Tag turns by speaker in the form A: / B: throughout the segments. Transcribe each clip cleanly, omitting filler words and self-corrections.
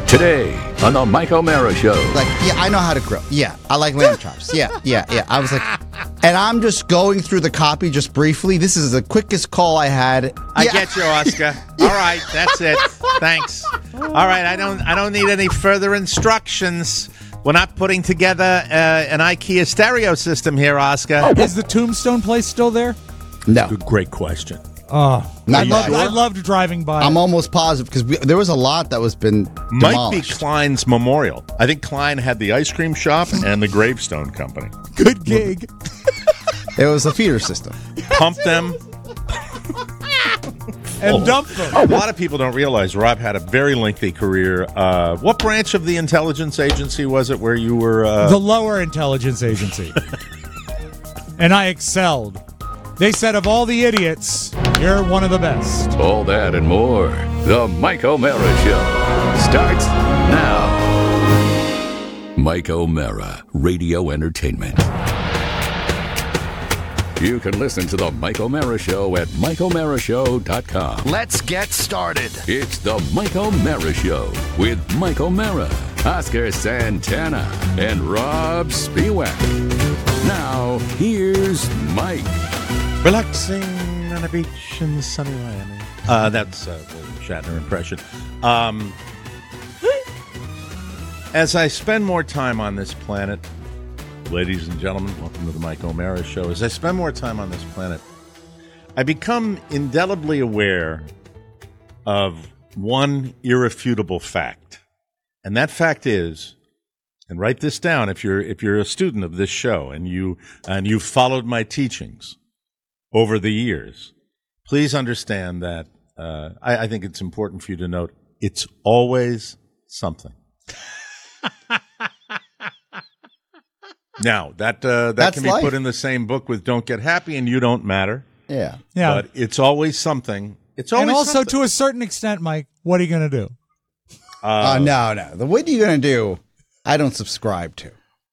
A: Today on the Mike O'Mara Show.
B: Like, yeah, I know how to grill. Yeah, I like lamb chops. Yeah. I was like, and I'm just going through the copy just briefly. This is the quickest call I had.
C: I get you, Oscar. All right, that's it. Thanks. All right, I don't need any further instructions. We're not putting together an IKEA stereo system here, Oscar.
D: Is the Tombstone place still there?
B: No.
C: Great question.
B: Not
D: I
B: yet.
D: loved driving by.
B: I'm almost positive because there was a lot that was been
C: Might
B: demolished.
C: be Klein's memorial. I think Klein had the ice cream shop and the gravestone company.
D: Good gig.
B: It was a feeder system.
C: Pump them.
D: And dump them.
C: A lot of people don't realize Rob had a very lengthy career. What branch of the intelligence agency was it where you were?
D: The lower intelligence agency. And I excelled. They said of all the idiots, you're one of the best.
A: All that and more. The Mike O'Mara Show starts now. Mike O'Mara, Radio Entertainment. You can listen to the Mike O'Mara Show at MikeO'MaraShow.com.
E: Let's get started.
A: It's the Mike O'Mara Show with Mike O'Mara, Oscar Santana, and Rob Spiewak. Now, here's Mike.
C: Relaxing on a beach in sunny Miami. That's the Shatner impression. As I spend more time on this planet, ladies and gentlemen, welcome to the Mike O'Mara Show. As I spend more time on this planet, I become indelibly aware of one irrefutable fact. And that fact is, and write this down if you're a student of this show and you've followed my teachings over the years, please understand that I think it's important for you to note it's always something. Now, that can be
B: life.
C: put in the same book with Don't Get Happy and You Don't Matter.
B: Yeah.
C: But it's always something. It's always
D: And also,
C: something.
D: to a certain extent, Mike, what are you going to do?
B: No. What are you going to do? I don't subscribe to.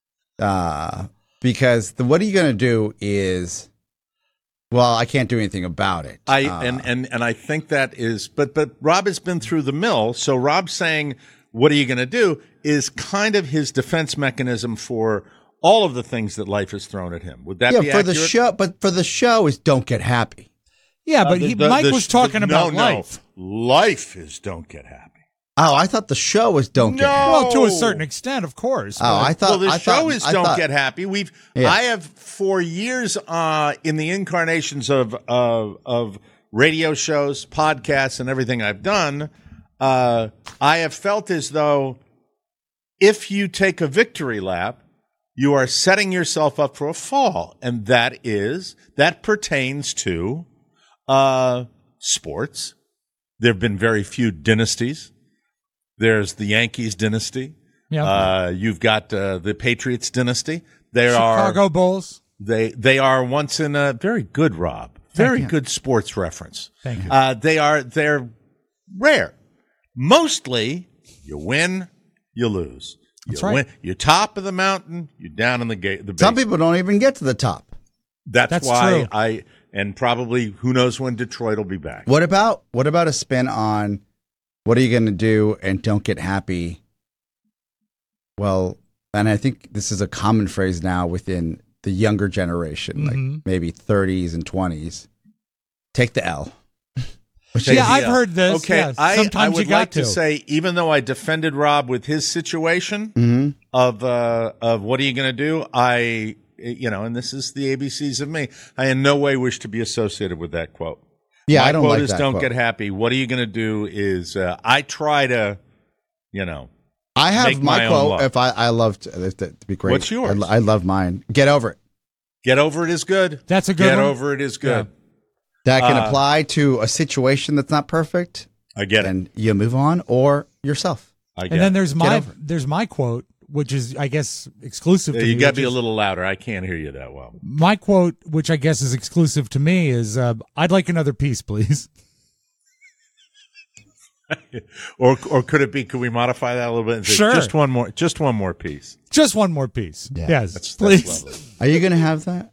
B: Because what are you going to do is, well, I can't do anything about it.
C: And I think that is, but Rob has been through the mill, so Rob saying, what are you going to do, is kind of his defense mechanism for all of the things that life has thrown at him. Would that be
B: for
C: accurate?
B: the show, but for the show is Don't Get Happy.
D: Yeah, but Mike was talking about life.
C: Life is Don't Get Happy.
B: Oh, I thought the show was Don't Get Happy.
D: Well, to a certain extent, of course.
B: Oh, I thought.
C: Well, the
B: I
C: show
B: thought,
C: is
B: I
C: Don't
B: thought-
C: Get Happy.
B: Yeah.
C: I have for years in the incarnations of radio shows, podcasts, and everything I've done, I have felt as though if you take a victory lap, you are setting yourself up for a fall, and that pertains to sports. There have been very few dynasties. There's the Yankees dynasty.
D: Yeah.
C: You've got the Patriots dynasty.
D: Chicago Bulls.
C: They are once in a very good, Rob. Very good sports reference.
D: Thank you.
C: They're rare. Mostly, you win, you lose.
D: That's
C: You
D: right.
C: win, you're top of the mountain, you're down in the gate.
B: Some people don't even get to the top.
C: That's
D: true.
C: why and probably who knows when Detroit will be back.
B: What about a spin on what are you going to do and Don't Get Happy? Well, and I think this is a common phrase now within the younger generation, like maybe 30s and 20s. Take the L.
D: Yeah, I've heard this.
C: Okay,
D: yes.
C: I
D: Sometimes
C: would
D: you got
C: like to say, even though I defended Rob with his situation of what are you going to do, and this is the ABCs of me, I in no way wish to be associated with that quote.
B: Yeah,
C: My
B: I don't
C: quote
B: like
C: is
B: that
C: Don't
B: quote.
C: Get Happy. What are you going to do is I try to,
B: I have
C: make
B: my
C: my own
B: quote.
C: luck.
B: If I love to be great.
C: What's yours?
B: I love mine. Get over it.
C: Get over it is good.
D: That's a good
C: Get
D: one.
C: over it is good.
B: That can apply to a situation that's not perfect,
C: I get it.
B: and you move on, or yourself.
C: I get
D: And then
C: it.
D: there's my quote, which is, I guess, exclusive to me.
C: You got to
D: which
C: be a
D: is-
C: little louder. I can't hear you that well.
D: My quote, which I guess is exclusive to me, is I'd like another piece, please.
C: Or could it be? Could we modify that a little bit? And say,
D: Sure.
C: Just one more piece.
D: Just one more piece.
B: Yeah.
D: Yes,
C: That's
D: please.
C: lovely.
B: Are you going to have that?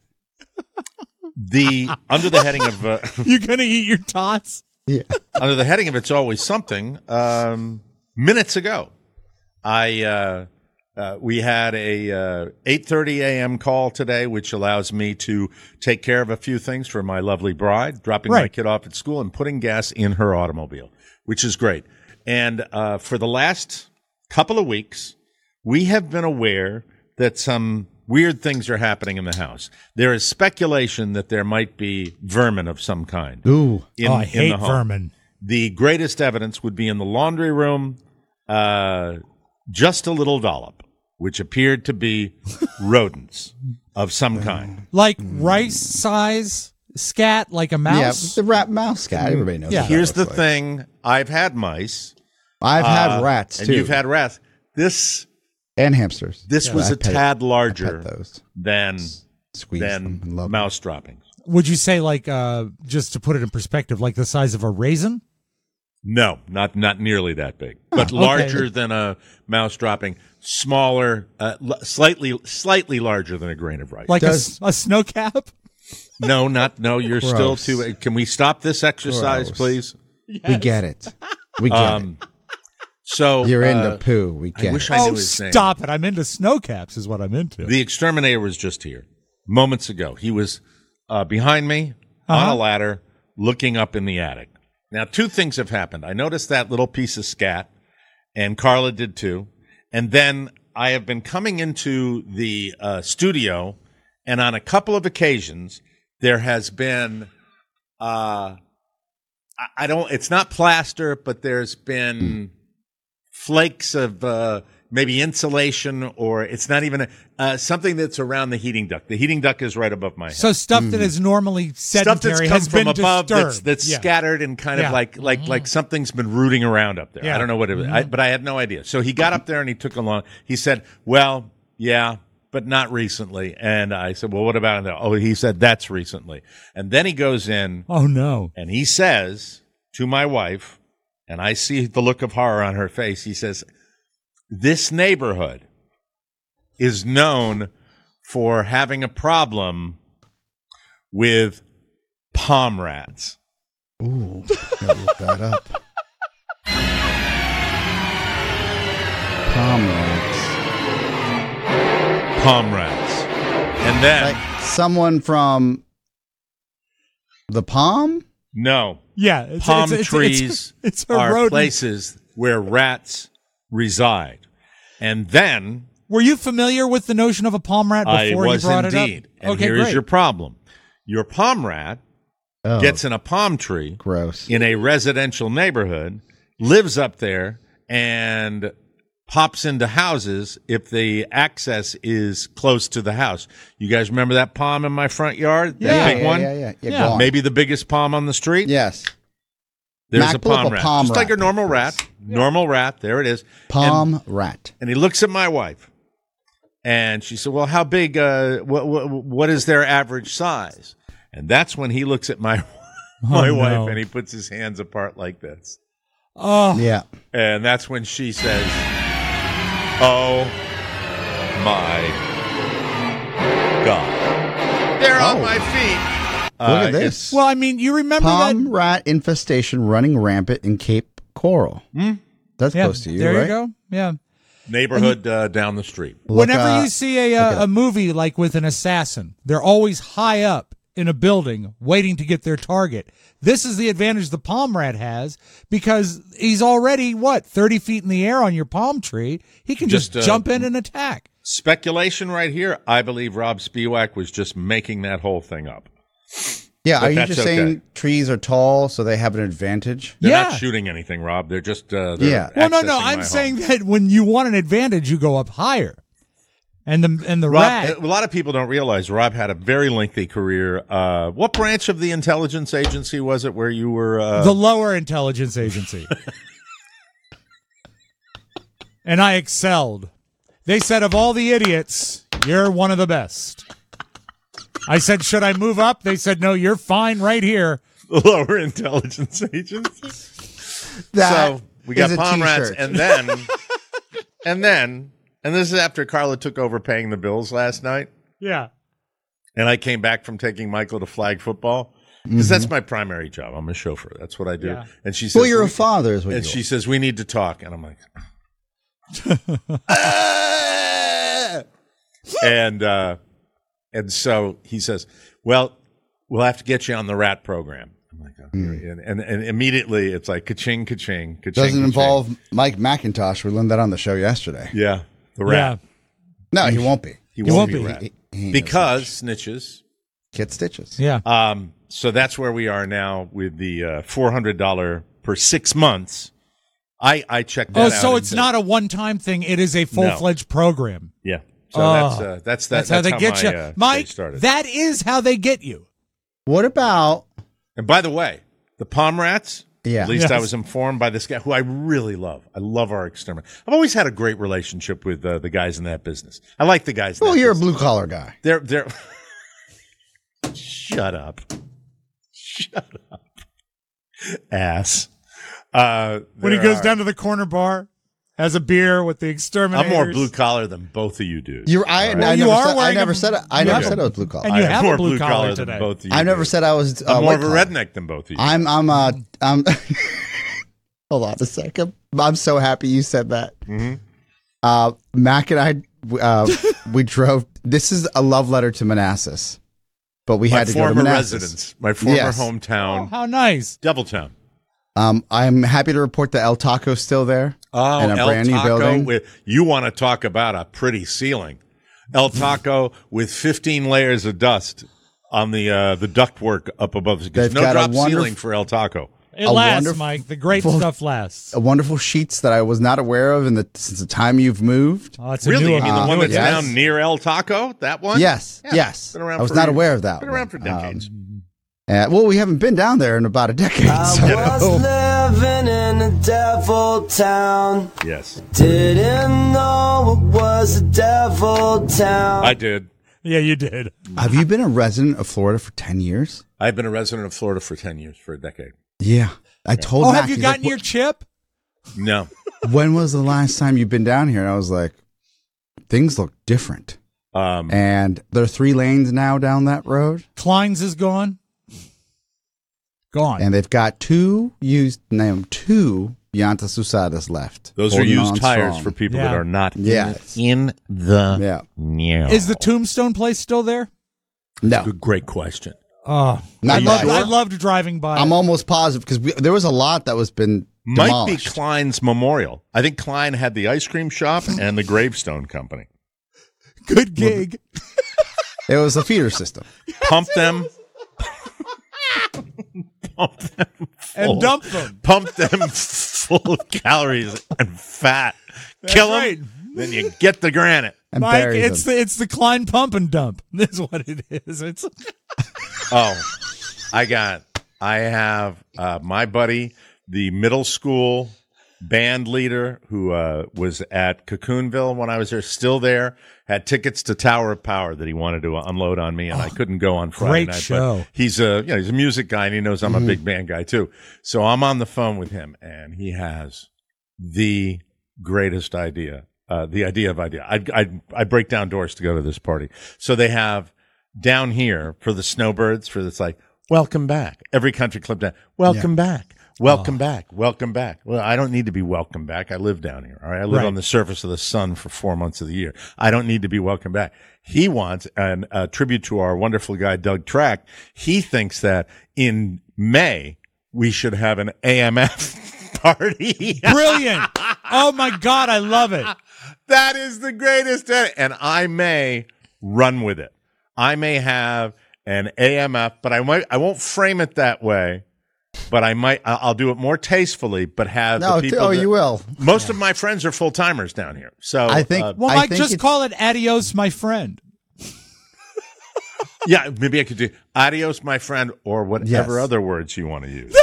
C: Under the heading of
D: You gonna eat your tots?
B: Yeah.
C: under the heading of It's Always Something, minutes ago, We had a 8:30 a.m. call today, which allows me to take care of a few things for my lovely bride, dropping my
D: Right.
C: kid off at school and putting gas in her automobile, which is great. And for the last couple of weeks, we have been aware that some weird things are happening in the house. There is speculation that there might be vermin of some kind.
B: Ooh.
D: I hate
C: the home.
D: vermin.
C: The greatest evidence would be in the laundry room, just a little dollop, which appeared to be rodents of some kind.
D: Like rice size scat, like a mouse.
B: Yeah, the rat mouse guy. Everybody knows.
D: Yeah.
B: what that
C: Here's the
B: looks like.
C: thing. I've had mice.
B: I've had rats
C: And
B: too,
C: you've had rats. This
B: and hamsters.
C: was
B: I
C: a
B: pet-
C: tad
B: I pet
C: larger
B: those.
C: than
B: Squeeze them and
C: than
B: love them.
C: mouse droppings.
D: Would you say like just to put it in perspective, like the size of a raisin?
C: No, not nearly that big, but larger than a mouse dropping. Smaller, slightly larger than a grain of rice.
D: Like
B: Does-
D: a snow cap?
C: No. You're still
B: Gross.
C: too. Can we stop this exercise,
B: Gross.
C: please?
B: We get it. We get it.
C: So
B: You're into poo. We
C: I
B: get
C: wish
B: it.
C: I knew
D: Oh,
C: his name.
D: stop it. I'm into snow caps is what I'm into.
C: The exterminator was just here moments ago. He was behind me on a ladder looking up in the attic. Now, two things have happened. I noticed that little piece of scat, and Carla did too. And then I have been coming into the studio, and on a couple of occasions, there has been, it's not plaster, but there's been flakes of maybe insulation, or it's not even something that's around the heating duct. The heating duct is right above my head.
D: So stuff that is normally
C: Stuff that's
D: sedentary
C: come
D: has
C: from
D: been
C: above
D: disturbed.
C: that's
D: Yeah.
C: scattered and kind of
D: Yeah.
C: like something's been rooting around up there.
D: Yeah.
C: I don't know what it was, but I had no idea. So he got up there and he took along. He said, "Well, yeah, but not recently." And I said, "Well, what about that?" Oh, he said, "That's recently." And then he goes in
D: Oh no.
C: and he says to my wife, and I see the look of horror on her face. He says, "This neighborhood is known for having a problem with palm rats."
B: Ooh, gotta look that up. Palm rats.
C: Palm rats. And then,
B: Like someone from the palm?
C: no,
D: Yeah.
C: palm trees
D: it's a
C: are
D: rodent.
C: places where rats reside. And then
D: Were you familiar with the notion of a palm rat before
C: I
D: you
C: was
D: brought
C: indeed.
D: it up?
C: And
D: Okay,
C: here is
D: great.
C: your problem. Your palm rat
B: Oh,
C: gets in a palm tree
B: gross.
C: in a residential neighborhood, lives up there, and pops into houses if the access is close to the house. You guys remember that palm in my front yard? That
D: Yeah.
C: big one?
B: Yeah.
D: Yeah.
B: Go on.
C: Maybe the biggest palm on the street?
B: Yes.
C: There's
B: Mac,
C: a
B: pull up
C: palm
B: a
C: rat.
B: palm
C: Just like a
B: rat,
C: normal
B: please.
C: rat. Normal rat. There it is.
B: Palm rat.
C: And he looks at my wife, and she said, "Well, how big? What is their average size?" And that's when he looks at my wife,
D: no.
C: and he puts his hands apart like this,
D: Oh,
B: Yeah.
C: and that's when she says, "Oh my God!" They're on
B: Oh.
C: my feet.
B: Look at
C: It's-
B: this.
D: well, I mean, you remember
B: Palm
D: that?
B: rat infestation running rampant in Cape Coral. That's
D: Yeah,
B: close to you,
D: there
B: right?
D: you go. Yeah.
C: Neighborhood down the street.
B: Look,
D: Whenever you see a movie like with an assassin, they're always high up in a building waiting to get their target. This is the advantage the palm rat has because he's already, 30 feet in the air on your palm tree. He can just jump in and attack.
C: Speculation right here. I believe Rob Spiewak was just making that whole thing up.
B: yeah,
C: but
B: are you
C: that's
B: just
C: okay.
B: saying trees are tall, so they have an advantage?
C: They're
D: Yeah.
C: not shooting anything, Rob. They're just
B: Yeah.
D: Well, no,
C: accessing my
D: I'm
C: home.
D: saying that when you want an advantage, you go up higher. And the
C: Rob,
D: rat.
C: a lot of people don't realize Rob had a very lengthy career. What branch of the intelligence agency was it where you were?
D: The lower intelligence agency. And I excelled. They said, of all the idiots, you're one of the best. I said, should I move up? They said, no, you're fine right here.
C: the lower intelligence agency.
B: That
C: So we got
B: is a
C: palm rats,
B: t-shirt.
C: and this is after Carla took over paying the bills last night,
D: Yeah.
C: and I came back from taking Michael to flag football because that's my primary job. I'm a chauffeur. That's what I do.
D: Yeah.
C: And she says,
B: Well, you're a father, is what
C: and
B: you
C: she says, we need to talk. And I'm like, And so he says, well, we'll have to get you on the rat program. I'm like, okay. And immediately it's like ka-ching, ka-ching, ka-ching.
B: Doesn't
C: ka-ching.
B: involve Mike McIntosh. We learned that on the show yesterday.
C: Yeah, the rat.
B: No, he won't be.
C: He won't be.
B: Rat. He ain't
C: Because
B: no
C: snitches.
B: Kid stitches.
D: Yeah.
C: So that's where we are now with the $400 per 6 months. I checked that out.
D: So it's not a one-time thing. It is a full-fledged program.
C: Yeah. So that's
D: how they get you. Mike,
C: started.
D: that is how they get you.
B: What about...
C: And by the way, the Palm Rats,
B: Yeah.
C: at least I
D: Yes.
C: was informed by this guy who I really love. I love our exterminator. I've always had a great relationship with the guys in that business. I like the guys in
B: Well,
C: that
B: you're a
C: business.
B: blue-collar guy.
C: They're Shut up. Shut up. Ass.
D: When he goes down to the corner bar, has a beer with the
C: I'm
D: exterminators.
C: more blue collar than both of you dudes.
B: I never said I was blue collar.
D: And you have
C: more
D: a blue collar
C: than
D: today.
C: both of you.
B: I never
C: dudes.
B: said I was.
C: I'm more
B: white
C: of a
B: collar.
C: redneck than both of you.
B: I'm. Hold on a second. I'm so happy you said that.
C: Mm-hmm.
B: Mac and I, we drove. This is a love letter to Manassas, but we
C: my
B: had to go to
C: former
B: Manassas.
C: residence, my former
B: Yes.
C: hometown,
D: How nice.
C: Deviltown.
B: I'm happy to report that El Taco's still there.
C: Oh,
B: in a
C: El
B: brand new
C: Taco.
B: building.
C: You want to talk about a pretty ceiling. El Taco with 15 layers of dust on the ductwork up above.
B: They've
C: No
B: got a
C: drop
B: wonderful-
C: ceiling for El Taco.
D: It
B: A
D: lasts,
B: wonderful-
D: Mike. The great stuff lasts.
B: Wonderful sheets that I was not aware of since the time you've moved.
D: Oh, it's a
C: Really?
D: new
C: You mean the one that's
B: yes.
C: down near El Taco? That one?
B: Yes,
C: Yeah,
B: yes.
C: been around
B: I was
C: for
B: not
C: years.
B: aware of that.
C: Been around for
B: one.
C: decades.
B: Well, we haven't been down there in about a decade.
E: I was living in a devil town.
C: Yes.
E: Didn't know it was a devil town.
C: I did.
D: Yeah, you did.
B: Have you been a resident of Florida for 10 years?
C: I've been a resident of Florida for 10 years, for a decade.
B: Yeah. I told
D: Oh,
B: Mac,
D: have you
B: he's
D: gotten
B: like,
D: your chip?
C: No.
B: when was the last time you've been down here? And I was like, things look different. And there are 3 lanes now down that road.
D: Klein's is gone. Gone.
B: And they've got two Llantas Usadas left.
C: Those are
B: holding
C: used
B: on
C: tires
B: strong.
C: for people
D: Yeah.
C: that are not
B: Yes.
C: in the
B: Yeah.
C: know.
D: Is the Tombstone place still there?
B: No.
C: Good, great question.
D: Oh,
B: Not
D: I
B: sure?
D: loved driving by.
B: I'm almost positive because there was a lot that was been
C: Might
B: demolished.
C: be Klein's memorial. I think Klein had the ice cream shop and the gravestone company.
D: Good gig.
B: It was a feeder system.
C: Pump them.
D: And dump them.
C: Pump them full of calories and fat. Kill them.
D: right.
C: Then you get the granite.
B: And
D: Mike,
B: buried
D: it's
B: them.
D: the Klein pump and dump. That's what it is. It's
C: Oh, I have my buddy, the middle school band leader who was at Cocoonville when I was there, still there, had tickets to Tower of Power that he wanted to unload on me, and I couldn't go on Friday
D: great
C: night.
D: show.
C: But he's a music guy, and he knows I'm a big band guy too. So I'm on the phone with him, and he has the greatest idea. The idea of idea. I break down doors to go to this party. So they have down here for the snowbirds, for it's like, welcome back. Every country club down, welcome back. Welcome back. Welcome back. Well, I don't need to be welcome back. I live down here. All right. I live
D: Right.
C: on the surface of the sun for 4 months of the year. I don't need to be welcome back. He wants a tribute to our wonderful guy, Doug Track. He thinks that in May, we should have an AMF party.
D: brilliant. Oh my God, I love it.
C: That is the greatest. And I may run with it. I may have an AMF, but I won't frame it that way. But I'll do it more tastefully, but have the people.
B: you will.
C: Most of my friends are full timers down here. So
B: I think.
D: Well,
B: I
D: Mike,
B: think
D: just
B: it's-
D: call it adios, my friend.
C: yeah, maybe I could do adios, my friend, or whatever
B: Yes.
C: other words you want to use.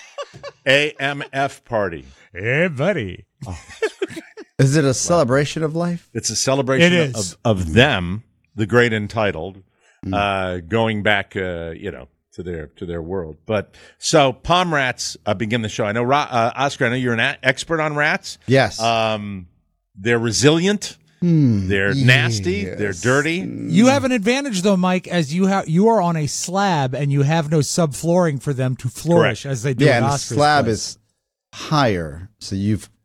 C: AMF party.
D: Hey, buddy.
B: Is it a celebration of life?
C: It's a celebration
D: It is.
C: of them, the great entitled, going back, to their world. But so Palm Rats begin the show. I know, Oscar, I know you're an expert on rats.
B: Yes.
C: They're resilient. They're nasty. They're dirty.
D: You have an advantage, though, Mike, as you are on a slab and you have no subflooring for them to flourish
C: Correct.
D: as they do
B: yeah,
D: at
B: and the
D: Oscar's
B: slab
D: place.
B: is higher, so you've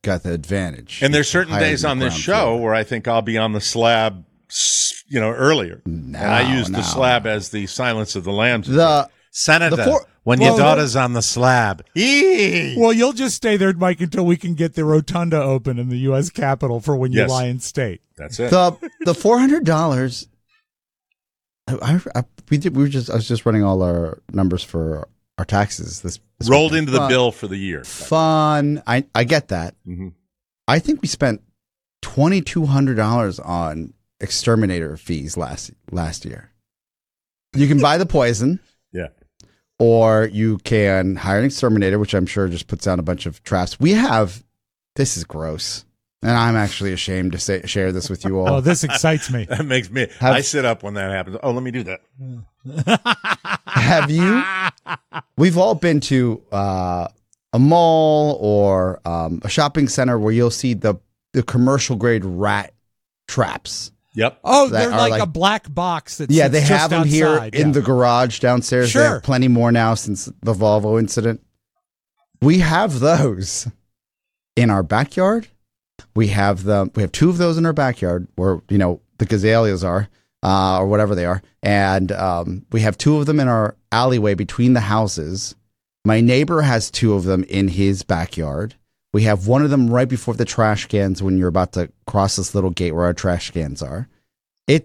B: got the advantage.
C: And there's certain
B: Higher
C: days
B: than
C: on
B: the
C: this
B: ground
C: show
B: floor.
C: where I think I'll be on the slab, earlier. And I use the slab as the Silence of the Lambs. Senator, when your daughter's on the slab.
D: Well, you'll just stay there, Mike, until we can get the rotunda open in the U.S. Capitol for when you lie in state.
C: That's it.
B: The $400. I was just running all our numbers for our taxes. This
C: rolled
B: weekend.
C: into the bill for the year.
B: Fun. I get that.
C: Mm-hmm.
B: I think we spent $2,200 on exterminator fees last year. You can buy the poison.
C: Yeah.
B: Or you can hire an exterminator, which I'm sure just puts down a bunch of traps. This is gross. And I'm actually ashamed to share this with you all.
D: Oh, this excites me.
C: That makes me. I sit up when that happens. Oh, let me do that.
B: Have you? We've all been to a mall or a shopping center where you'll see the commercial grade rat traps.
C: Yep.
D: Oh, they're like a black box. That
B: they
D: sits
B: have
D: just
B: them here
D: outside.
B: in the garage downstairs.
D: Sure.
B: They have plenty more now since the Volvo incident. We have those in our backyard. We have two of those in our backyard where, the gazaleas are, or whatever they are. And we have two of them in our alleyway between the houses. My neighbor has two of them in his backyard. We have one of them right before the trash cans when you're about to cross this little gate where our trash cans are. You're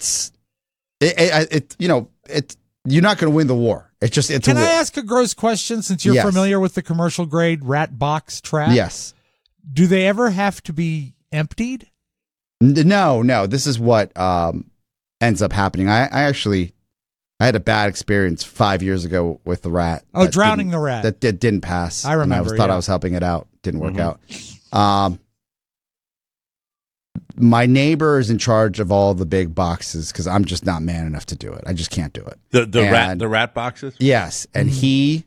B: not going to win the war. It's
D: Can
B: a war.
D: I ask a gross question since you're familiar with the commercial grade rat box trap?
B: Yes.
D: Do they ever have to be emptied?
B: No. This is what ends up happening. I had a bad experience 5 years ago with the rat.
D: Oh, drowning the rat.
B: That didn't pass.
D: I remember.
B: And I thought I was helping it out. Didn't work out. My neighbor is in charge of all the big boxes because I'm just not man enough to do it. I just can't do it.
C: The rat boxes?
B: Yes. And he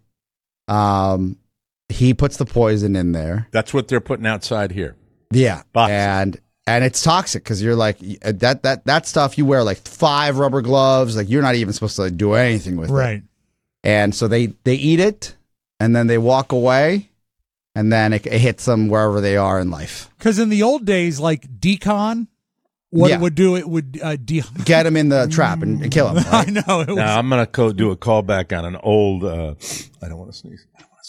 B: puts the poison in there.
C: That's what they're putting outside here.
B: Yeah.
C: Boxes.
B: And it's toxic because you're like that stuff. You wear like 5 rubber gloves. Like you're not even supposed to do anything with it.
D: Right.
B: And so they eat it and then they walk away and then it hits them wherever they are in life.
D: Because in the old days, like decon, it would do, it would
B: get them in the trap and kill them. Right?
D: I know.
C: Now I'm going to do a callback on an old. I don't want to sneeze.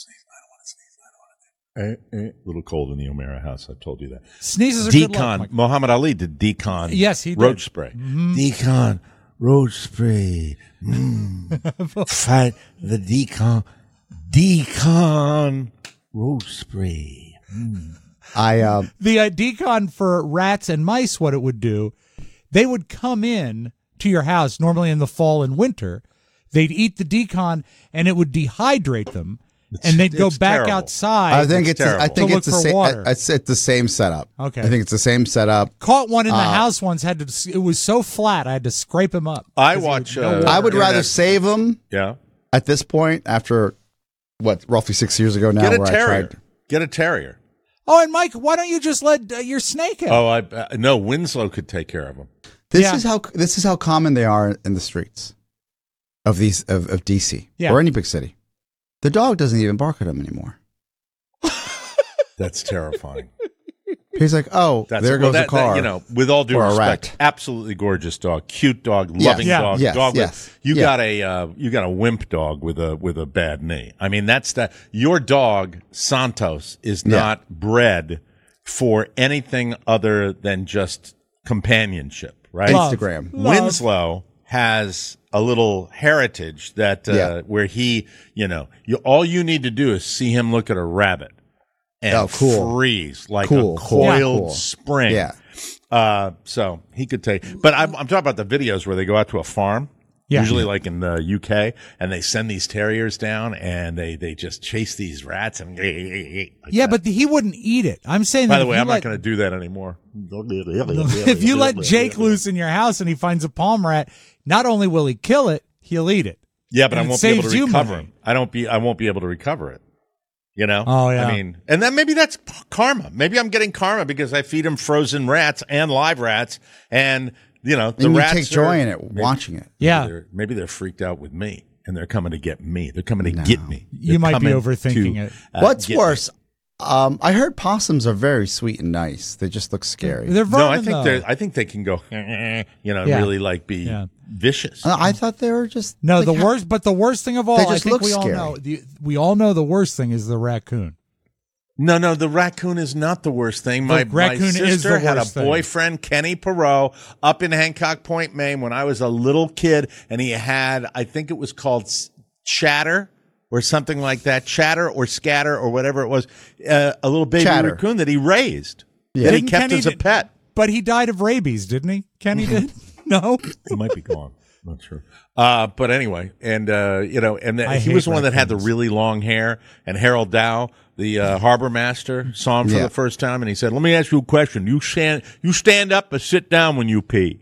C: Little cold in the O'Mara house. I told you that.
D: Sneezes are good
C: Decon.
D: luck,
C: Muhammad Ali did Decon.
D: Yes, he did.
C: Roach spray.
D: Mm-hmm.
C: Decon roach spray. Fight the Decon. Decon roach spray.
D: The decon for rats and mice, what it would do, they would come in to your house normally in the fall and winter. They'd eat the decon and it would dehydrate them. And they'd go back
C: terrible.
D: outside.
B: I think it's
D: look
B: the
D: for
B: same.
D: water.
B: It's the same setup.
D: Okay.
B: I think it's the same setup.
D: Caught one in the house once. It was so flat, I had to scrape him up.
C: I watch.
B: I would rather save them.
C: Yeah.
B: At this point, after roughly 6 years ago now,
C: Get a
B: where
C: terrier.
B: I tried.
C: Get a terrier.
D: Oh, and Mike, why don't you just let your snake out?
C: Oh, no. Winslow could take care of him.
B: This is how common they are in the streets of DC or any big city. The dog doesn't even bark at him anymore.
C: That's terrifying.
B: He's like, there goes a car.
C: With all due
B: or a
C: respect,
B: rat.
C: absolutely gorgeous dog, cute dog, loving dog. You got a wimp dog with a bad knee. I mean, your dog Santos is not bred for anything other than just companionship, right?
B: Instagram.
C: Winslow has a little heritage that where he, all you need to do is see him look at a rabbit and freeze like a coiled spring.
B: Yeah.
C: So he could take, but I'm talking about the videos where they go out to a farm, usually like in the UK, and they send these terriers down and they just chase these rats and
D: but he wouldn't eat it. I'm saying.
C: By the way, I'm not going to do that anymore.
D: If you let Jake loose in your house and he finds a palm rat, not only will he kill it, he'll eat it.
C: Yeah, but I won't be able to recover
D: money.
C: him. I won't be able to recover it.
D: Oh yeah.
C: I mean, and then maybe that's karma. Maybe I'm getting karma because I feed him frozen rats and live rats, and the
B: and
C: rats
B: you take joy in it, watching it.
D: Yeah.
C: Maybe they're freaked out with me, and they're coming to get me. They're coming to get me.
D: You might be overthinking it.
B: What's worse, I heard possums are very sweet and nice. They just look scary.
D: They're vermin,
C: I think they can go,
D: Yeah.
C: really like be vicious.
B: I thought they were just
D: the worst. But the worst thing of all,
B: They
D: I
B: just
D: think
B: look
D: we all
B: scary.
D: know. We all know the worst thing is the raccoon.
C: No, the raccoon is not the worst thing. My
D: raccoon is
C: sister
D: the
C: had a
D: worst thing.
C: boyfriend, Kenny Perot, up in Hancock Point, Maine, when I was a little kid, and he had, I think it was called Chatter or something like that, Chatter or Scatter or whatever it was, a little baby
B: Chatter.
C: raccoon that he raised,
B: Yeah.
C: that he
D: Didn't
C: kept
D: Kenny
C: as a
D: did-
C: pet.
D: But he died of rabies, didn't he? Kenny did. No.
C: He might be gone. Not sure. But anyway, and
D: I
C: he was
D: hate
C: the one that had the
D: raccoons.
C: really long hair. And Harold Dow, the harbor master, saw him for
B: Yeah.
C: the first time, and he said, "Let me ask you a question. You stand up or sit down when you pee?"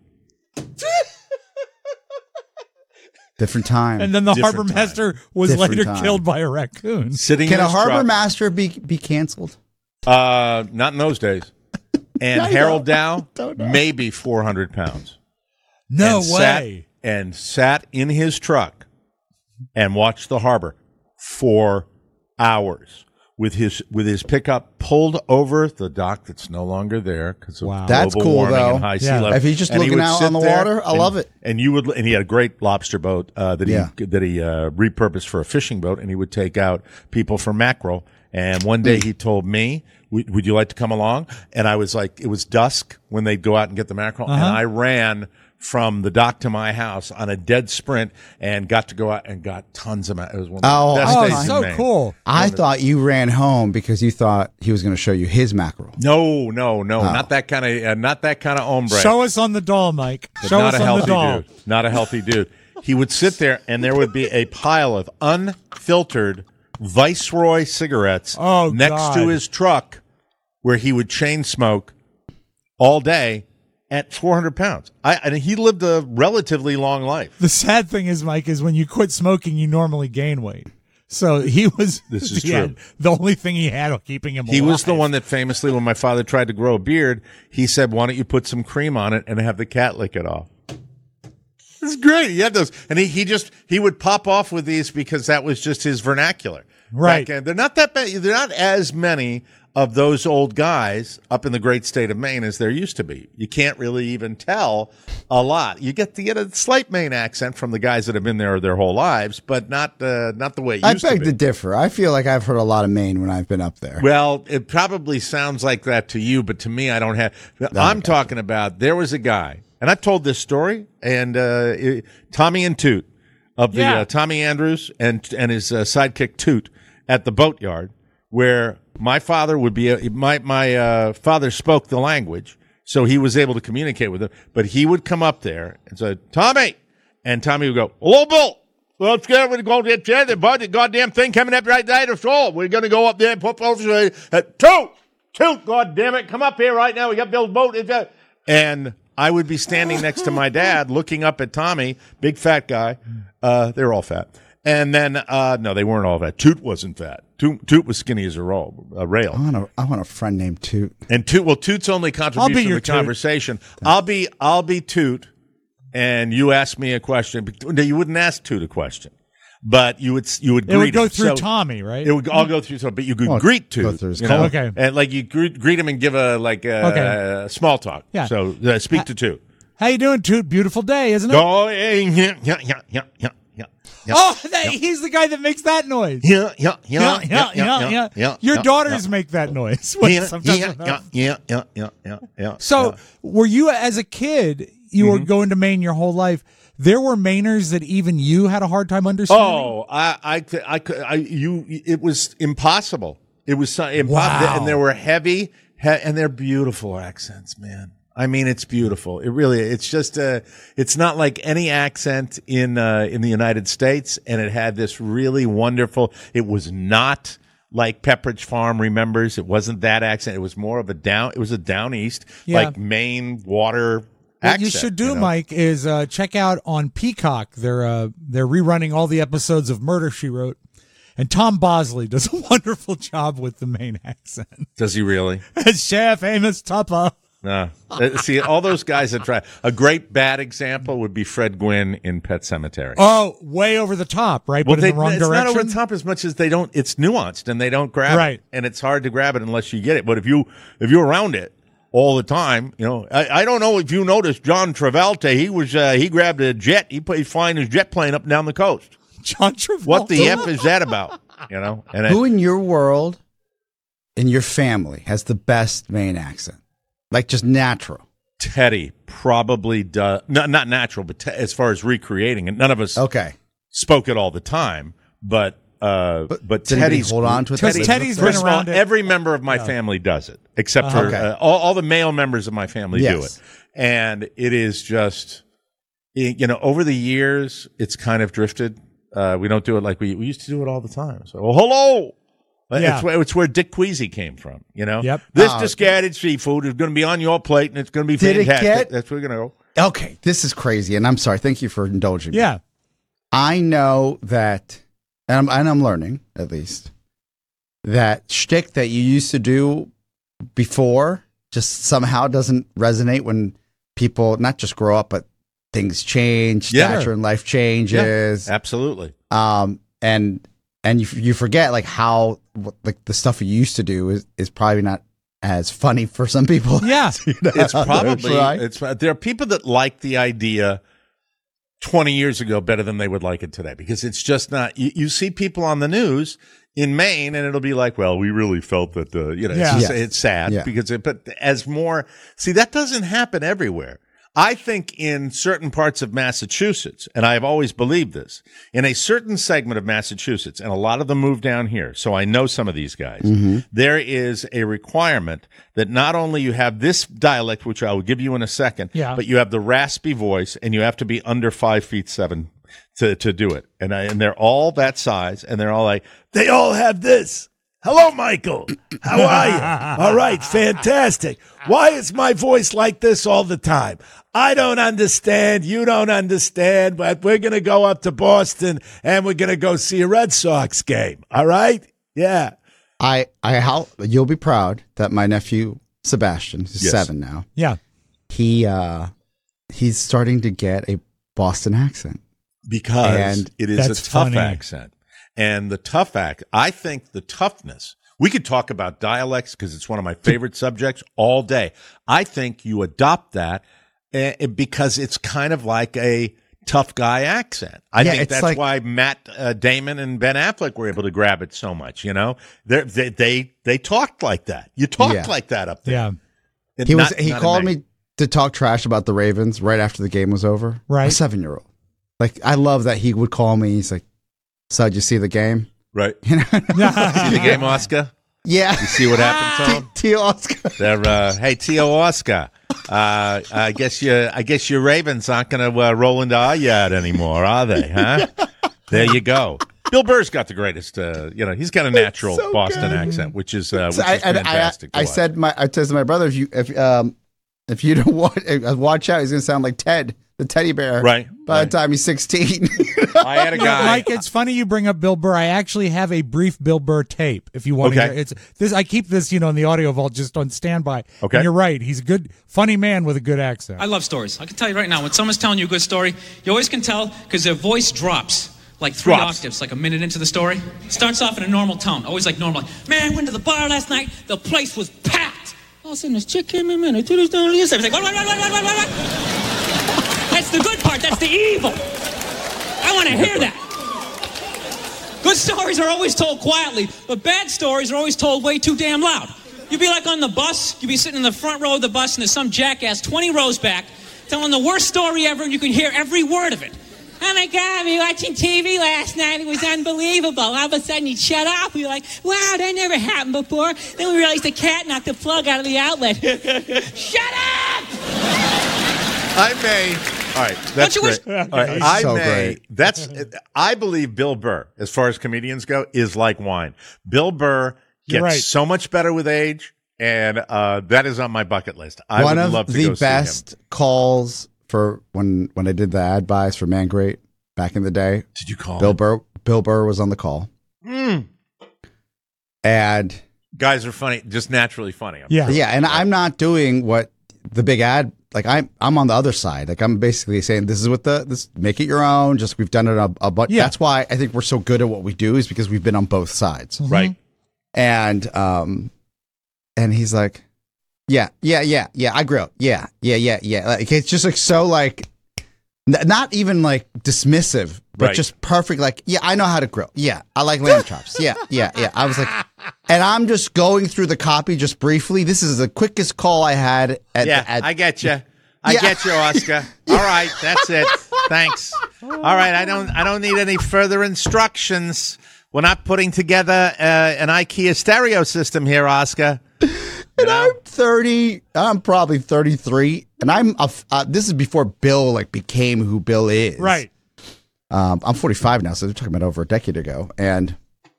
B: different time.
D: And then the
C: Different
D: harbor
C: time.
D: master was
B: Different
D: later
B: time.
D: killed by a raccoon.
C: Sitting
B: Can
C: in
B: a
C: his
B: harbor
C: truck.
B: master be canceled?
C: Not in those days. And
B: I
C: Harold
B: don't
C: Dow,
B: know.
C: maybe 400 pounds.
D: No
C: and
D: way.
C: Sat in his truck and watched the harbor for hours with his pickup pulled over the dock that's no longer there because of
D: Wow.
B: That's
C: global
B: cool,
C: warming
B: though.
C: and high sea
D: Yeah.
C: level.
B: If he's just
C: And he
B: looking
C: would
B: out
C: sit
B: on the
C: there
B: water, I love it.
C: And he had a great lobster boat that he repurposed for a fishing boat, and he would take out people for mackerel. And one day he told me, would you like to come along? And I was like, it was dusk when they'd go out and get the mackerel. And I ran from the dock to my house on a dead sprint and got to go out and got tons of mackerel. It was one of the best
D: Oh,
C: days in
D: so
C: Maine.
D: cool.
B: I thought you ran home because you thought he was going to show you his mackerel.
C: No, not that kind of hombre.
D: Show us on the doll, Mike.
C: But
D: Show
C: not
D: us
C: a
D: on the
C: healthy
D: doll.
C: dude. Not a healthy dude. He would sit there, and there would be a pile of unfiltered Viceroy cigarettes next
D: God.
C: to his truck, where he would chain smoke all day at 400 pounds. And he lived a relatively long life.
D: The sad thing is, Mike, is when you quit smoking, you normally gain weight. So he was.
C: This is
D: yeah,
C: true.
D: The only thing he had keeping him.
C: He
D: alive.
C: was the one that famously, when my father tried to grow a beard, he said, "Why don't you put some cream on it and have the cat lick it off?" It's great. He had those, and he would pop off with these because that was just his vernacular.
D: Right.
C: Back then. They're not that bad. They're not as many of those old guys up in the great state of Maine as there used to be. You can't really even tell a lot. You get a slight Maine accent from the guys that have been there their whole lives, but not the way it
B: I
C: used
B: beg
C: to
B: to
C: be.
B: differ. I feel like I've heard a lot of Maine when I've been up there.
C: Well, it probably sounds like that to you, but to me, I don't have. I'm talking about there was a guy, and I've told this story, and Tommy and Toot of the Tommy Andrews and his sidekick Toot at the boatyard, where my father would be. My father spoke the language, so he was able to communicate with him. But he would come up there and say, "Tommy," and Tommy would go, "Hello, Bill. Well, it's good. We're going to get the goddamn thing coming up right there. So we're going to go up there and put Toot, goddamn it, come up here right now. We got Bill's boat." And I would be standing next to my dad, looking up at Tommy, big fat guy. They were all fat. And then, no, they weren't all fat. Toot wasn't fat. Toot was skinny as a rail.
B: I want a friend named Toot.
C: And Toot's only contribution to
D: your
C: the
D: Toot.
C: conversation. I'll be Toot, and you ask me a question. No, you wouldn't ask Toot a question, but you would greet
D: It would go
C: him.
D: through
C: So
D: Tommy, right?
C: It would all go through. So, but you could
B: Well,
C: greet Toot.
B: go through his
C: you know?
B: color.
D: Okay.
C: And like you greet him and give a small talk.
D: Yeah.
C: So speak to Toot.
D: How you doing, Toot? Beautiful day, isn't it?
C: Oh, yeah.
D: Oh, he's the guy that makes that noise.
C: Yeah.
D: Your daughters make that noise. So, were you as a kid? You were going to Maine your whole life. There were Mainers that even you had a hard time understanding.
C: Oh, it was impossible. It was impossible,
D: Wow.
C: and there were heavy, and they're beautiful accents, man. I mean, it's beautiful. It really, it's just, it's not like any accent in the United States, and it had this really wonderful. It was not like Pepperidge Farm remembers. It wasn't that accent. It was more of it was a down east,
D: Yeah.
C: like Maine water.
D: What
C: accent,
D: you should do,
C: know?
D: Mike, is check out on Peacock. They're rerunning all the episodes of Murder, She Wrote. And Tom Bosley does a wonderful job with the Maine accent.
C: Does he really?
D: Chef Amos Tupper.
C: See, all those guys that try. A great bad example would be Fred Gwynn in Pet Sematary.
D: Oh, way over the top, right?
C: Well,
D: but in the wrong
C: it's
D: direction.
C: not over the top as much as they don't. It's nuanced and they don't grab
D: Right.
C: it, and it's hard to grab it unless you get it. But if you're around it all the time, I don't know if you noticed John Travolta. He grabbed a jet. He's flying his jet plane up and down the coast.
D: John Travolta.
C: What the F is that about? And
B: Who in your world, in your family, has the best Maine accent? Like just natural.
C: Teddy probably does. Not natural, but as far as recreating it, none of us spoke it all the time. But Teddy's
B: hold on to it.
D: Teddy's been
C: first of all,
D: around it.
C: every member of my family does it, except for all the male members of my family do it, and it is just over the years it's kind of drifted. We don't do it like we used to do it all the time. So, hello.
D: Yeah.
C: It's where Dick Queasy came from,
D: Yep.
C: This discarded seafood is going to be on your plate, and it's going to be fantastic. That's where we're going to go.
B: Okay, this is crazy, and I'm sorry. Thank you for indulging me.
D: Yeah.
B: I know that, and I'm learning, at least, that shtick that you used to do before just somehow doesn't resonate when people not just grow up, but things change, stature in life changes.
C: Yeah, absolutely.
B: And you forget like how like the stuff you used to do is probably not as funny for some people.
D: Yeah.
C: It's probably
B: right.
C: there are people that like the idea 20 years ago better than they would like it today, because it's just not. You see people on the news in Maine, and it'll be like, well, we really felt that it's sad because but as more that doesn't happen everywhere. I think in certain parts of Massachusetts, and I have always believed this, in a certain segment of Massachusetts, and a lot of them move down here, so I know some of these guys, there is a requirement that not only you have this dialect, which I will give you in a second, but you have the raspy voice, and you have to be under 5'7" to do it. And they're all that size, and they're all like, they all have this. Hello, Michael. How are you? All right, fantastic. Why is my voice like this all the time? I don't understand. You don't understand, but we're going to go up to Boston and we're going to go see a Red Sox game. All right? Yeah.
B: You'll be proud that my nephew Sebastian, who's 7 now.
D: Yeah.
B: He's starting to get a Boston accent
C: because it is a tough
D: funny.
C: accent. And the tough I think the toughness, we could talk about dialects because it's one of my favorite subjects all day. I think you adopt that because it's kind of like a tough guy accent. I think that's why Matt Damon and Ben Affleck were able to grab it so much. They talked like that. You talked like that up there.
D: Yeah.
B: He called me to talk trash about the Ravens right after the game was over.
D: Right.
B: A 7-year-old. Like, I love that he would call me. He's like, so did you see the game?
C: Right. See the game, Oscar?
B: Yeah.
C: You see what happened to him?
B: Tio Oscar.
C: They're, hey, Tio Oscar. I guess your Ravens aren't going to roll into our yard anymore, are they? Huh? There you go. Bill Burr's got the greatest. He's got a natural Boston accent, which is fantastic.
B: I said to my brother, if you don't watch out, he's going to sound like Ted, the teddy bear.
C: Right.
B: By the time he's 16.
C: I had a guy.
D: Mike, it's funny you bring up Bill Burr. I actually have a brief Bill Burr tape. If you want to hear it. I keep this, in the audio vault just on standby.
C: Okay.
D: And you're right. He's a good, funny man with a good accent.
F: I love stories. I can tell you right now, when someone's telling you a good story, you always can tell because their voice drops like 3 octaves, like a minute into the story. Starts off in a normal tone, always like normal. Man, I went to the bar last night. The place was packed. All of a sudden, this chick came in, and it's like, what? That's the good part. That's the evil. I want to hear that. Good stories are always told quietly, but bad stories are always told way too damn loud. You'd be like on the bus, you'd be sitting in the front row of the bus, and there's some jackass 20 rows back telling the worst story ever, and you can hear every word of it. Oh my God, we were watching TV last night. It was unbelievable. All of a sudden, he'd shut off. We were like, wow, that never happened before. Then we realized the cat knocked the plug out of the outlet. Shut up!
C: All right, that's great. All right,
B: great.
C: I believe Bill Burr, as far as comedians go, is like wine. Bill Burr gets so much better with age, and that is on my bucket list. I would love to go see him.
B: One of the best calls for when I did the ad buys for Man Great back in the day.
C: Did you call
B: Bill Burr? Bill Burr was on the call.
C: And guys are funny, just naturally funny.
B: Yeah, and I'm not doing what the big ad, like I'm on the other side. Like I'm basically saying this is what this make it your own. Just we've done it a bunch.
D: Yeah.
B: That's why I think we're so good at what we do is because we've been on both sides.
C: Right.
B: And he's like, yeah, I grill. Yeah. Like it's just like so like not even like dismissive, but
C: Right.
B: just perfect. Like, yeah, I know how to grill. Yeah, I like lamb chops. Yeah. I was like, and I'm just going through the copy just briefly. This is the quickest call I had.
C: I get you. I get you, Oscar. All right, that's it. Thanks. All right, I don't need any further instructions. We're not putting together an IKEA stereo system here, Oscar.
B: And I'm 30. I'm probably 33, and I'm this is before Bill like became who Bill is.
D: Right.
B: I'm 45 now, so they're talking about over a decade ago, and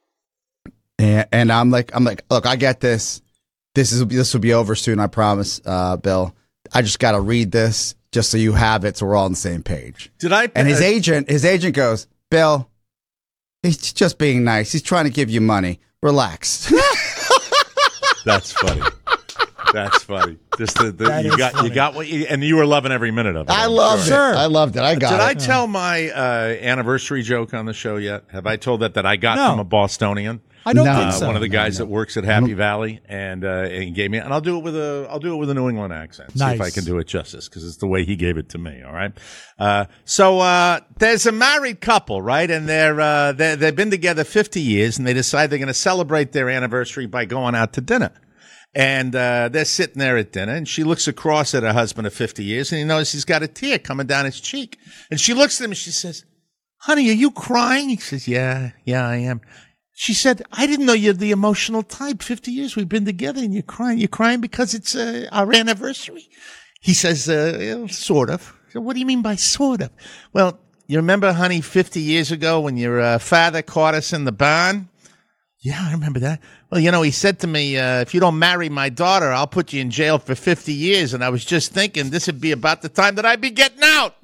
B: I'm like, look, I get this. This will be over soon, I promise, Bill. I just got to read this just so you have it, so we're all on the same page. And his agent goes, Bill, he's just being nice. He's trying to give you money. Relax.
C: That's funny. That's funny. Just you got what you, and you were loving every minute of it.
B: I loved it. I loved it. I got it.
C: Did I tell my anniversary joke on the show yet? Have I told that I got from a Bostonian?
D: I don't think so.
C: One of the guys that works at Happy Valley, and he gave me, and I'll do it with a New England accent.
D: Nice.
C: See if I can do it justice, because it's the way he gave it to me. All right. So there's a married couple, right, and they've been together 50 years, and they decide they're going to celebrate their anniversary by going out to dinner. And they're sitting there at dinner, and she looks across at her husband of 50 years, and he notices he's got a tear coming down his cheek. And she looks at him, and she says, "Honey, are you crying?" He says, "Yeah, I am." She said, "I didn't know you're the emotional type. 50 years we've been together, and you're crying. You're crying because it's our anniversary?" He says, "Sort of." So, "What do you mean by sort of?" "Well, you remember, honey, 50 years ago when your father caught us in the barn?" "Yeah, I remember that." "Well, he said to me, if you don't marry my daughter, I'll put you in jail for 50 years. And I was just thinking this would be about the time that I'd be getting out."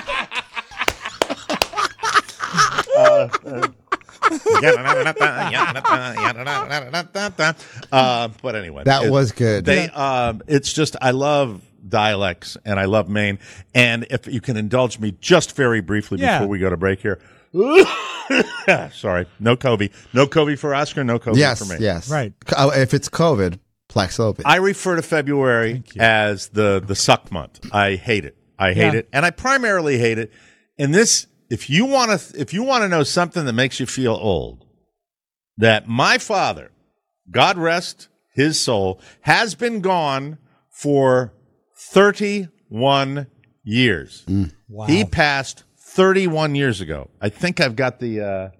C: But anyway.
B: That was good.
C: It's just, I love dialects and I love Maine. And if you can indulge me just very briefly before we go to break here. Sorry, no COVID. No COVID for Oscar, no COVID for me.
B: Yes,
D: right.
B: If it's COVID, Paxlovid.
C: I refer to February as the suck month. I hate it. I hate it, and I primarily hate it. And this, if you want to know something that makes you feel old, that my father, God rest his soul, has been gone for 31 years.
D: Wow.
C: He passed 31 years ago. I think I've got the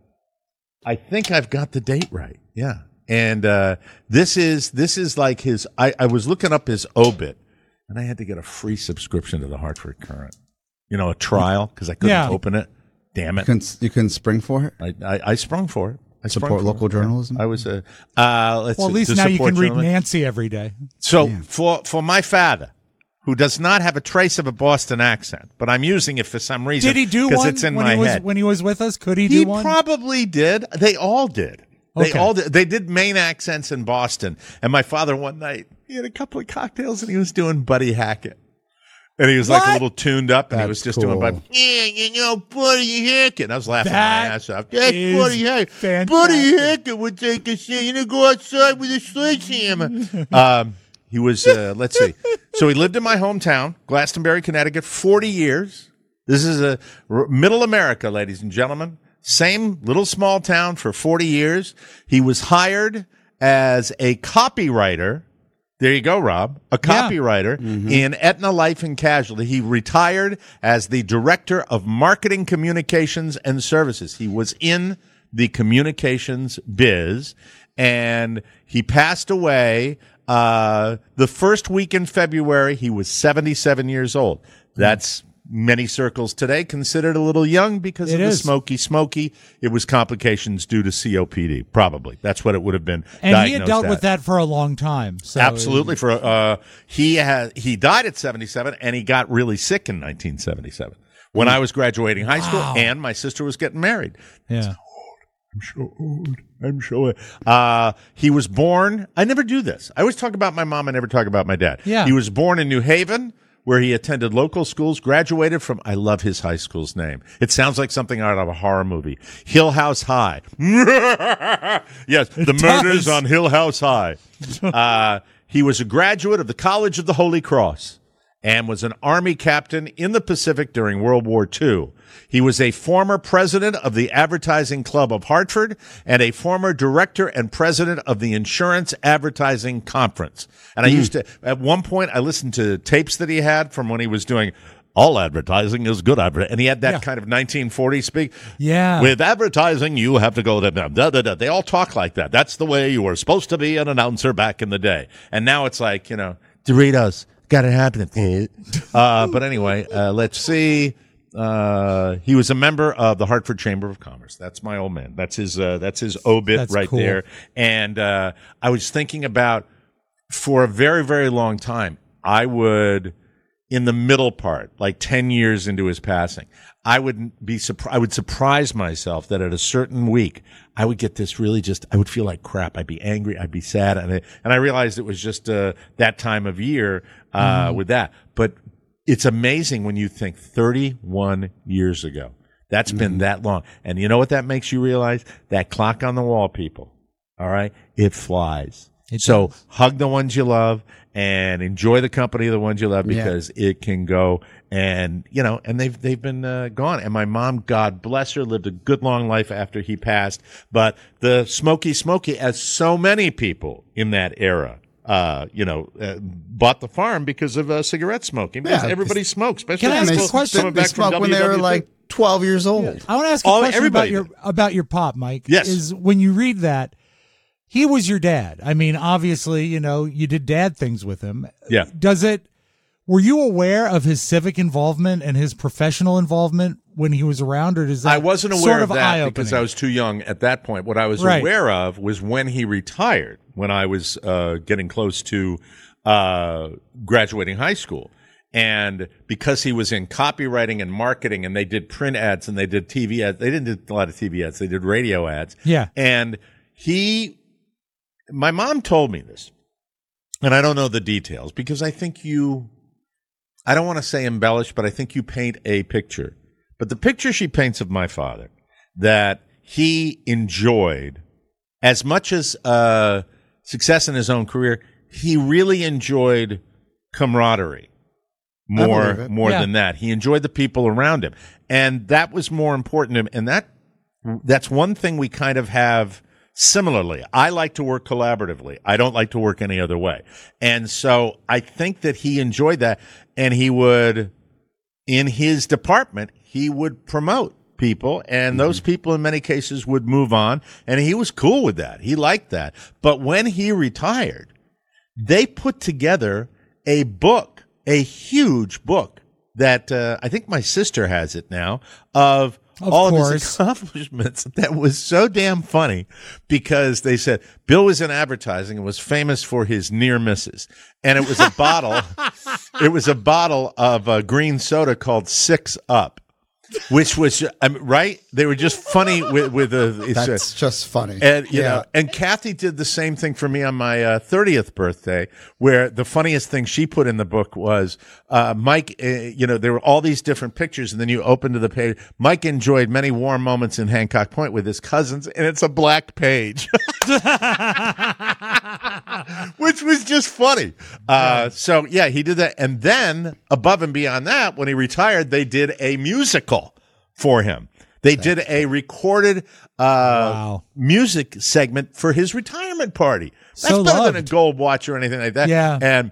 C: date right. Yeah. And this is like his I was looking up his obit, and I had to get a free subscription to the Hartford Courant. A trial, because I couldn't open it. Damn it.
B: You couldn't spring for it?
C: I sprung for it. I
B: support local journalism.
C: I was
D: well, at least now you can read Nancy every day.
C: So for my father, who does not have a trace of a Boston accent, but I'm using it for some reason.
D: Did he do one?
C: Because it's in my head.
D: When he was with us, could he do one?
C: He probably did. They all did. They all did. They did Maine accents in Boston. And my father one night, he had a couple of cocktails and he was doing Buddy Hackett. And he was like a little tuned up, and he was just doing Buddy Hackett. And I was laughing my ass off. That's Buddy Hackett. Buddy Hackett would take us in and go outside with a sledgehammer. He was, let's see. So he lived in my hometown, Glastonbury, Connecticut, 40 years. This is middle America, ladies and gentlemen. Same little small town for 40 years. He was hired as a copywriter. There you go, Rob. A copywriter in Aetna Life and Casualty. He retired as the director of marketing, communications, and services. He was in the communications biz, and he passed away the first week in February. He was 77 years old. That's many circles today considered a little young because of the smoky. It was complications due to COPD, probably. That's what it would have been.
D: And he had dealt with that for a long time. So
C: absolutely. He died at 77, and he got really sick in 1977 when I was graduating high school and my sister was getting married.
D: Yeah.
C: I'm so old. I'm so old. He was born. I never do this. I always talk about my mom. I never talk about my dad.
D: Yeah.
C: He was born in New Haven, where he attended local schools, graduated from, I love his high school's name. It sounds like something out of a horror movie. Hill House High. Yes, the murders on Hill House High. He was a graduate of the College of the Holy Cross and was an Army captain in the Pacific during World War II. He was a former president of the Advertising Club of Hartford and a former director and president of the Insurance Advertising Conference. And I used to, at one point, I listened to tapes that he had from when he was doing all advertising is good advertising. And he had that kind of 1940 speak.
D: Yeah.
C: With advertising, you have to go to da, da, da. They all talk like that. That's the way you were supposed to be an announcer back in the day. And now it's like, you know, Doritos, got it happening. But anyway, let's see. He was a member of the Hartford Chamber of Commerce. That's my old man. That's his obit. That's right cool. There. And I was thinking about, for a very, very long time, I would, in the middle part, like 10 years into his passing, I would surprise myself that at a certain week I would get this really I would feel like crap. I'd be angry. I'd be sad. And I realized it was just that time of year with that. But it's amazing when you think 31 years ago. That's been that long. And you know what that makes you realize? That clock on the wall, people. All right? It flies. So hug the ones you love and enjoy the company of the ones you love, because it can go. And, you know, and they've been gone. And my mom, God bless her, lived a good long life after he passed. But the Smoky, as so many people in that era, bought the farm because of cigarette smoking. Because everybody smokes.
D: Can I ask a question?
B: They smoked when they were like 12 years old.
D: Yeah. I want to ask a question about your pop, Mike.
C: Yes.
D: Is when you read that, he was your dad. I mean, obviously, you know, you did dad things with him.
C: Yeah.
D: Were you aware of his civic involvement and his professional involvement when he was around, or does that
C: I wasn't aware
D: sort
C: of that
D: eye-opening?
C: because I was too young at that point. What I was aware of was when he retired, when I was getting close to graduating high school. And because he was in copywriting and marketing, and they did print ads and they did TV ads. They didn't do a lot of TV ads. They did radio ads.
D: Yeah.
C: And my mom told me this, and I don't know the details because I think I don't want to say embellish, but I think you paint a picture. But the picture she paints of my father, that he enjoyed as much as success in his own career, he really enjoyed camaraderie more than that. He enjoyed the people around him. And that was more important to him. And that's one thing we kind of have similarly. I like to work collaboratively. I don't like to work any other way. And so I think that he enjoyed that. And he would, in his department, he would promote people. And those people in many cases would move on. And he was cool with that. He liked that. But when he retired, they put together a book, a huge book that I think my sister has it now, of all of his accomplishments. That was so damn funny because they said Bill was in advertising and was famous for his near misses. And it was a bottle. It was a bottle of green soda called 6 Up, which was right. They were just funny with
B: That's just funny.
C: And you know, and Kathy did the same thing for me on my 30th birthday, where the funniest thing she put in the book was Mike. There were all these different pictures, and then you open to the page. Mike enjoyed many warm moments in Hancock Point with his cousins, and it's a black page, which was just funny. So yeah, he did that, and then above and beyond that, when he retired, they did a musical for him. They did a recorded music segment for his retirement party. That's better than a gold watch or anything like that.
D: Yeah.
C: And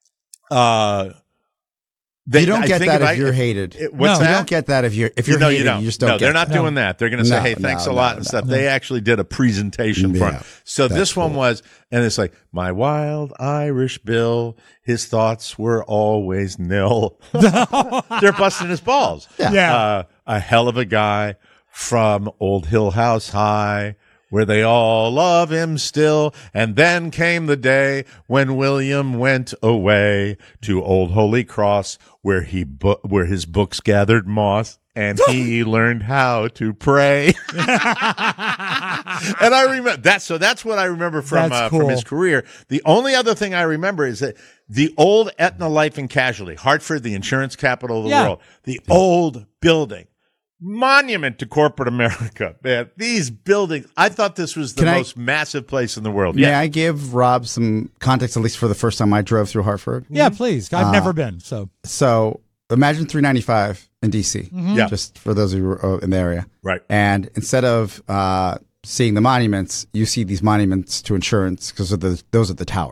B: you don't get that if you're hated.
C: What's that?
B: You don't get that if you're hated. You just don't get
C: they're not doing that. They're going to say, hey, thanks a lot and stuff. They actually did a presentation for him. So this one was, and it's like, my wild Irish Bill, his thoughts were always nil. They're busting his balls.
B: Yeah.
C: A hell of a guy from Old Hill House High, where they all love him still. And then came the day when William went away to Old Holy Cross, where his books gathered moss. and he learned how to pray. And I remember that. So that's what I remember from his career. The only other thing I remember is that the old Aetna Life and Casualty, Hartford, the insurance capital of the world, the old building, monument to corporate America, man. These buildings, I thought this was the most massive place in the world.
B: May I give Rob some context, at least for the first time I drove through Hartford?
D: Yeah, please. I've never been.
B: So imagine 395 in D.C., just for those of you who are in the area.
C: Right.
B: And instead of seeing the monuments, you see these monuments to insurance because those are the towers.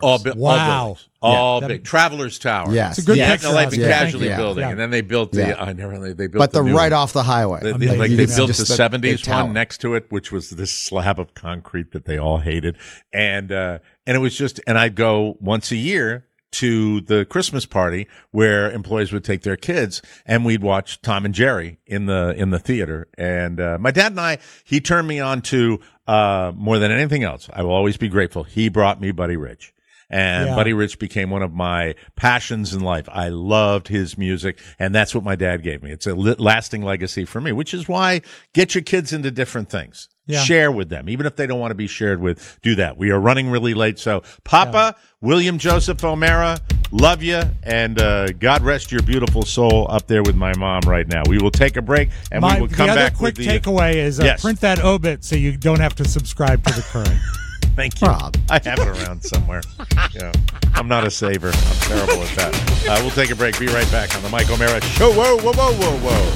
C: All big. Travelers Tower.
B: Yes.
D: It's a good
C: Aetna Life and Casualty
B: Yeah.
C: building.
B: Yeah.
C: And then they built they built
B: but
C: the new
B: right
C: one.
B: off the highway.
C: They built the
B: just
C: 70s
B: tower.
C: one next to it, which was this slab of concrete that they all hated. And it was just, and I'd go once a year to the Christmas party where employees would take their kids and we'd watch Tom and Jerry in the theater. And my dad and I, he turned me on to more than anything else. I will always be grateful. He brought me Buddy Rich. And Buddy Rich became one of my passions in life. I loved his music, and that's what my dad gave me. It's a lasting legacy for me, which is why get your kids into different things. Yeah. Share with them. Even if they don't want to be shared with, do that. We are running really late. So, Papa, William Joseph O'Mara, love you, and God rest your beautiful soul up there with my mom right now. We will take a break, and we will come back with the...
D: The other quick takeaway is print that obit so you don't have to subscribe to the Current.
C: Thank you. Rob. I have it around somewhere. I'm not a saver. I'm terrible at that. We'll take a break. Be right back on the Mike O'Mara Show. Whoa, whoa, whoa, whoa,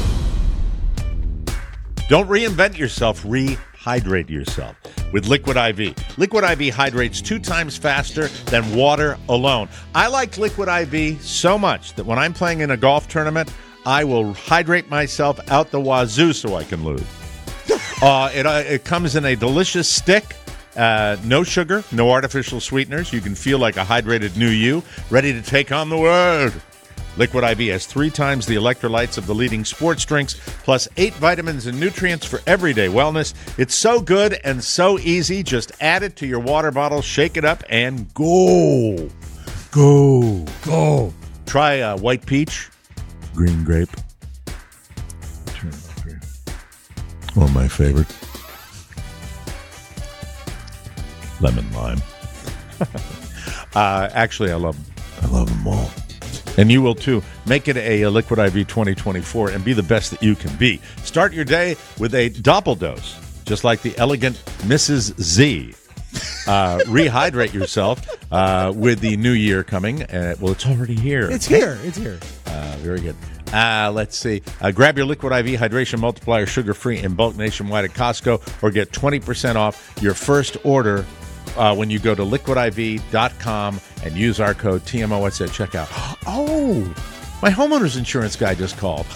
C: whoa. Don't reinvent yourself. Rehydrate yourself with Liquid IV. Liquid IV hydrates 2 times faster than water alone. I like Liquid IV so much that when I'm playing in a golf tournament, I will hydrate myself out the wazoo so I can lose. It comes in a delicious stick. No sugar, no artificial sweeteners. You can feel like a hydrated new you, ready to take on the world. Liquid IV has 3 times the electrolytes of the leading sports drinks, plus 8 vitamins and nutrients for everyday wellness. It's so good and so easy. Just add it to your water bottle, shake it up, and go. Go. Try white peach, green grape. Turn it up here. One of my favorites. Lemon lime. Actually, I love them all. And you will too. Make it a Liquid IV 2024 and be the best that you can be. Start your day with a doppel dose, just like the elegant Mrs. Z. Rehydrate yourself with the new year coming. Well, it's already here.
D: It's here.
C: Very good. Let's see. Grab your Liquid IV Hydration Multiplier sugar-free in bulk nationwide at Costco, or get 20% off your first order when you go to liquidiv.com and use our code TMOS at checkout. Oh, my homeowner's insurance guy just called.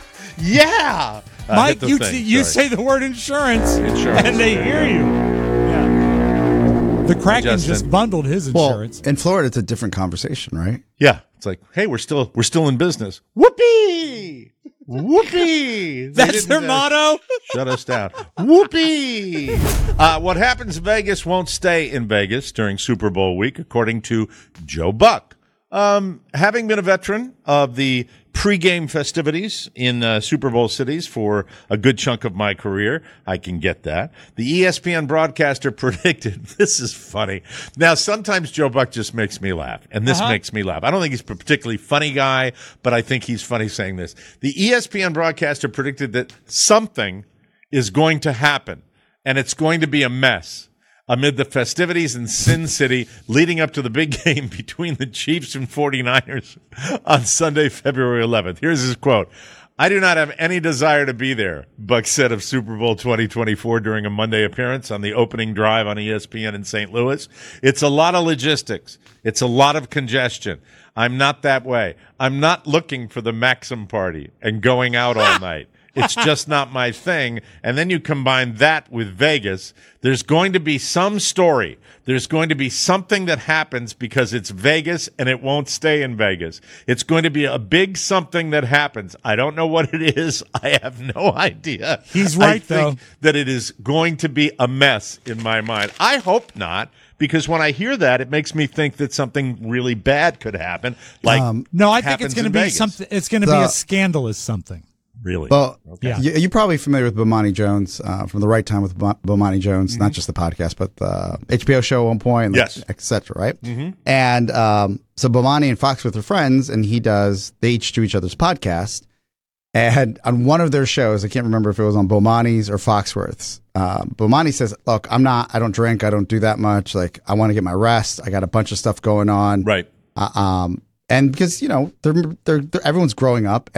C: Yeah.
D: Mike, you say the word insurance and they hear you. Yeah. The Kraken just bundled his insurance.
B: Well, in Florida, it's a different conversation, right?
C: Yeah. It's like, hey, we're still in business. Whoopee! Whoopee!
D: That's their motto?
C: Shut us down. Whoopee! What happens in Vegas won't stay in Vegas during Super Bowl week, according to Joe Buck. Having been a veteran of the pregame festivities in Super Bowl cities for a good chunk of my career, I can get that. The ESPN broadcaster predicted, this is funny. Now, sometimes Joe Buck just makes me laugh, and this makes me laugh. I don't think he's a particularly funny guy, but I think he's funny saying this. The ESPN broadcaster predicted that something is going to happen, and it's going to be a mess amid the festivities in Sin City leading up to the big game between the Chiefs and 49ers on Sunday, February 11th. Here's his quote. I do not have any desire to be there, Buck said of Super Bowl 2024 during a Monday appearance on the opening drive on ESPN in St. Louis. It's a lot of logistics. It's a lot of congestion. I'm not that way. I'm not looking for the Maxim party and going out all night. It's just not my thing. And then you combine that with Vegas. There's going to be some story. There's going to be something that happens because it's Vegas and it won't stay in Vegas. It's going to be a big something that happens. I don't know what it is. I have no idea.
D: He's right,
C: I think that it is going to be a mess in my mind. I hope not, because when I hear that, it makes me think that something really bad could happen. Like
D: no, I think it's
C: going to
D: be something. It's going to be a scandalous something.
C: Really?
B: Well,
C: Okay.
D: Yeah.
B: you're probably familiar with Bomani Jones from The Right Time with Bomani Jones, not just the podcast, but the HBO show at one point,
C: Yes.
B: et cetera, right? And so Bomani and Fox with their friends, and they each do each other's podcast. And on one of their shows, I can't remember if it was on Bomani's or Foxworth's, Bomani says, look, I don't drink, I don't do that much. Like, I want to get my rest. I got a bunch of stuff going on.
C: Right.
B: And because, they're everyone's growing up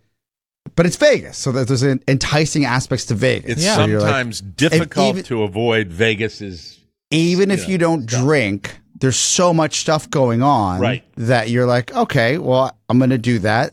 B: but it's Vegas, so there's enticing aspects to Vegas.
C: It's
D: Yeah.
B: So you're like-
C: sometimes difficult
B: even-
C: to avoid Vegas's.
B: even if you don't drink, there's so much stuff going on
C: Right.
B: that you're like, okay, well, I'm going to do that.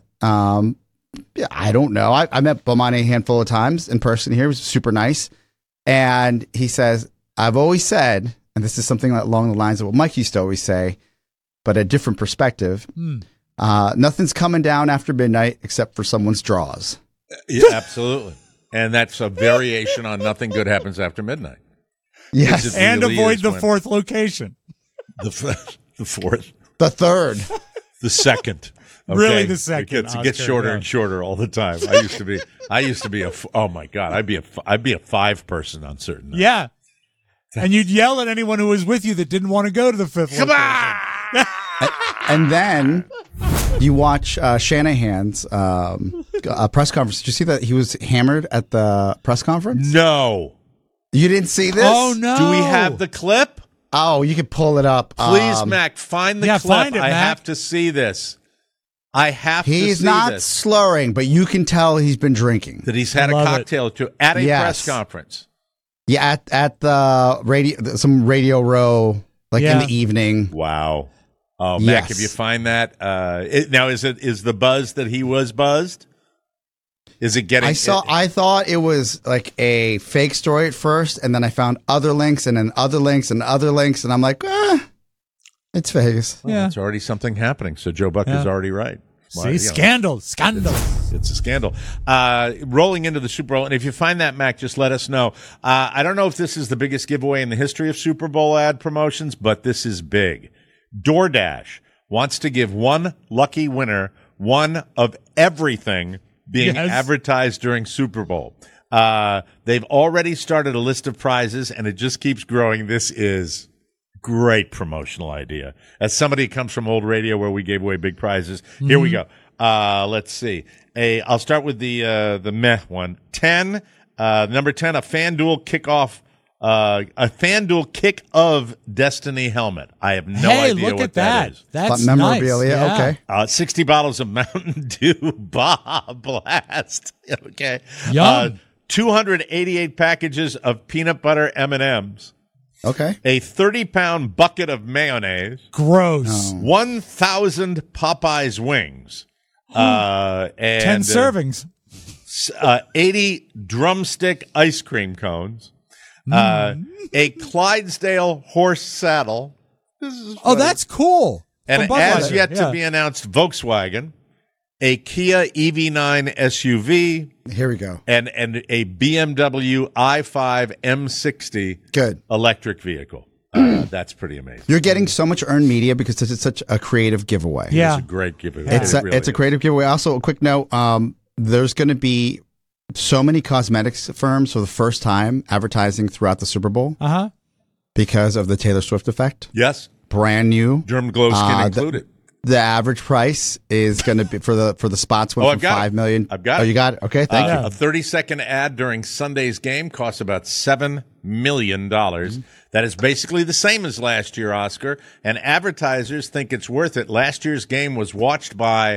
B: Yeah, I don't know. I met Bomani a handful of times in person here. He was super nice. And he says, I've always said, and this is something along the lines of what Mike used to always say, but a different perspective. Nothing's coming down after midnight except for someone's draws.
C: Yeah, absolutely. And that's a variation on nothing good happens after midnight.
B: Yes.
C: It
D: And
C: really
D: avoid
C: is
D: the
C: when-
D: fourth location.
C: The fourth.
B: The third.
C: The second.
D: Really the second,
C: It gets
D: Oscar,
C: shorter
D: yeah.
C: and shorter all the time. I used to be oh my God, I'd be a 5 person on certain nights.
D: Yeah. And you'd yell at anyone who was with you that didn't want to go to the fifth
C: Come
D: location.
C: on!
B: And then you watch Shanahan's press conference. Did you see that he was hammered at the press conference?
C: No.
B: You didn't see this?
D: Oh, no.
C: Do we have the clip?
B: Oh, you can pull it up.
C: Please, Mac, find the
D: yeah,
C: clip.
D: find it,
C: I
D: Mac.
C: have to see this. I have to
B: He's
C: see
B: not
C: this.
B: slurring, but you can tell he's been drinking.
C: That he's had a
D: Love it.
C: cocktail or two at a
B: Yes.
C: press conference.
B: Yeah, at the some Radio Row, like in
D: Yeah.
B: the evening.
C: Wow. Oh, Mac,
B: Yes.
C: if you find that, now is the buzz that he was buzzed? Is it getting?
B: I thought it was like a fake story at first, and then I found other links, and then other links, and other links, and I'm like, it's Vegas.
C: Well,
D: Yeah.
C: it's already something happening. So Joe Buck is already right. Well,
D: See,
C: you know,
D: scandal.
C: It's a scandal. Rolling into the Super Bowl, and if you find that, Mac, just let us know. I don't know if this is the biggest giveaway in the history of Super Bowl ad promotions, but this is big. DoorDash wants to give one lucky winner one of everything being
D: Yes.
C: advertised during Super Bowl. They've already started a list of prizes, and it just keeps growing. This is great promotional idea. As somebody who comes from old radio where we gave away big prizes, here we go. Let's see. I'll start with the meh one. 10, number 10, a FanDuel kickoff, a FanDuel Kick of Destiny helmet. I have no
D: hey,
C: idea
D: look
C: what
D: at that.
C: is.
D: That's
B: memorabilia.
D: nice. Yeah.
B: Okay.
C: 60 bottles of Mountain Dew Baja Blast. Okay.
D: Yum.
C: 288 packages of peanut butter M&Ms.
B: Okay.
C: A 30-pound bucket of mayonnaise.
D: Gross.
C: 1,000 Popeyes wings. And
D: 10 servings.
C: 80 drumstick ice cream cones. A Clydesdale horse saddle. This is
D: Oh,
C: funny.
D: that's cool.
C: And
D: From
C: as
D: Budweiser.
C: yet
D: Yeah.
C: to be announced Volkswagen, a Kia EV9 SUV,
B: Here we go.
C: and a BMW i5 M60
B: Good.
C: electric vehicle. That's pretty amazing.
B: You're getting so much earned media because this is such a creative giveaway.
D: Yeah.
C: It's a great giveaway.
B: It's
C: It
B: a,
C: really
B: it's a
C: is.
B: creative giveaway. Also, a quick note: there's going to be so many cosmetics firms for the first time advertising throughout the Super Bowl
D: Uh-huh.
B: because of the Taylor Swift effect.
C: Yes,
B: Brand new.
C: Germ glow skin included.
B: The average price is going to be for the spots went
C: Oh,
B: from
C: I've got it.
B: $5 million.
C: I've got
B: Oh,
C: it.
B: you got it. Okay, thank you.
C: A 30-second ad during Sunday's game costs about $7 million. That is basically the same as last year, Oscar. And advertisers think it's worth it. Last year's game was watched by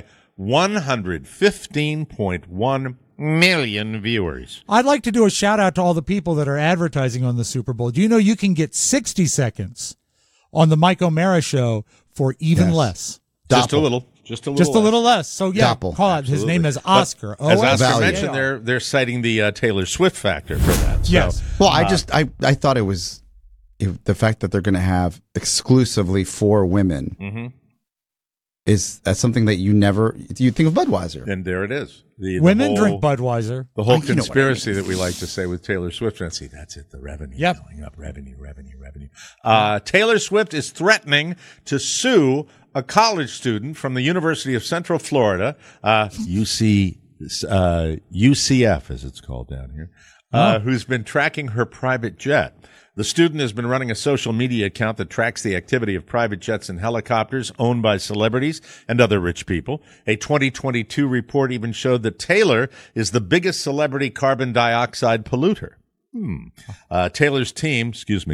C: 115.1 million viewers.
D: I'd like to do a shout out to all the people that are advertising on the Super Bowl. Do you know you can get 60 seconds on the Mike O'Mara show for even
B: Yes.
D: less?
C: Just a
B: Doppel.
C: little. Just a little.
D: Just a little less. So yeah,
B: Doppel.
D: call out. His name is Oscar.
C: But as Oscar
B: Value.
C: mentioned, they're citing the Taylor Swift factor for that. So,
D: Yes.
B: Well, I thought it was the fact that they're going to have exclusively 4 women. Is that something that you think of Budweiser?
C: And there it is. The
D: Women
C: whole-
D: drink Budweiser.
C: The whole
B: You know what I
C: conspiracy that we like to say with Taylor Swift. And see, that's it. The revenue
D: Yep.
C: going up. Revenue. Taylor Swift is threatening to sue a college student from the University of Central Florida, UCLA. UCF, as it's called down here, who's been tracking her private jet. The student has been running a social media account that tracks the activity of private jets and helicopters owned by celebrities and other rich people. A 2022 report even showed that Taylor is the biggest celebrity carbon dioxide polluter. Taylor's team,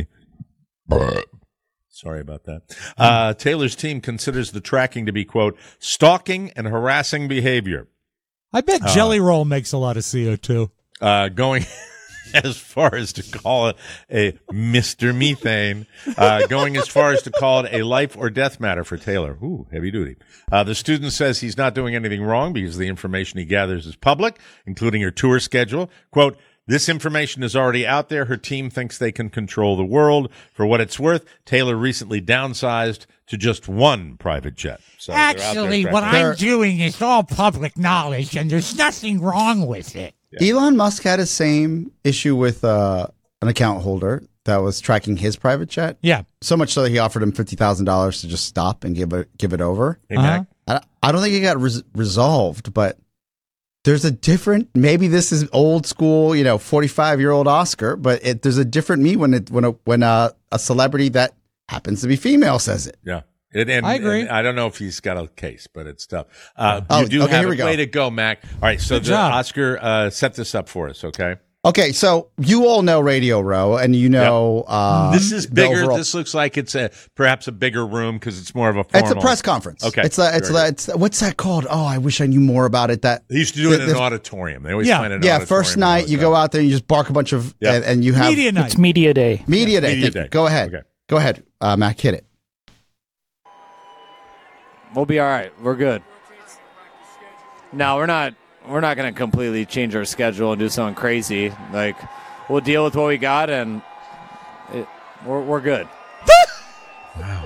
C: sorry about that. Taylor's team considers the tracking to be, quote, stalking and harassing behavior.
D: I bet Jelly Roll makes a lot of CO2.
C: Going as far as to call it a Mr. Methane, going as far as to call it a life or death matter for Taylor. Ooh, heavy duty. The student says he's not doing anything wrong because the information he gathers is public, including her tour schedule. Quote, this information is already out there. Her team thinks they can control the world. For what it's worth, Taylor recently downsized to just one private jet. So
D: actually, what I'm doing is all public knowledge, and there's nothing wrong with it.
B: Yeah. Elon Musk had the same issue with an account holder that was tracking his private jet.
D: Yeah.
B: So much so that he offered him $50,000 to just stop and give it over.
C: Hey, Mac.
B: I don't think it got resolved, but there's a different, maybe this is old school, 45-year-old Oscar, but there's a different me when a celebrity that happens to be female says it.
C: Yeah.
D: I agree.
C: And I don't know if he's got a case, but it's tough. You do have a way to go, Mac. All right, so Oscar set this up for us, okay?
B: Okay, so you all know Radio Row, and
C: this is bigger. This looks like it's perhaps a bigger room because it's more of a formal.
B: It's a press conference.
C: Okay,
B: it's what's that called? Oh, I wish I knew more about it. That
C: they used to do it in an auditorium. They always find it.
B: Yeah, first night you go out there and you just bark a bunch of and you have
D: media night.
G: It's media day.
B: Media day. Go ahead.
C: Okay.
B: Go ahead, Mac. Hit it.
G: We'll be all right. We're good. No, we're not. We're not going to completely change our schedule and do something crazy. Like, we'll deal with what we got, and we're good.
C: Wow.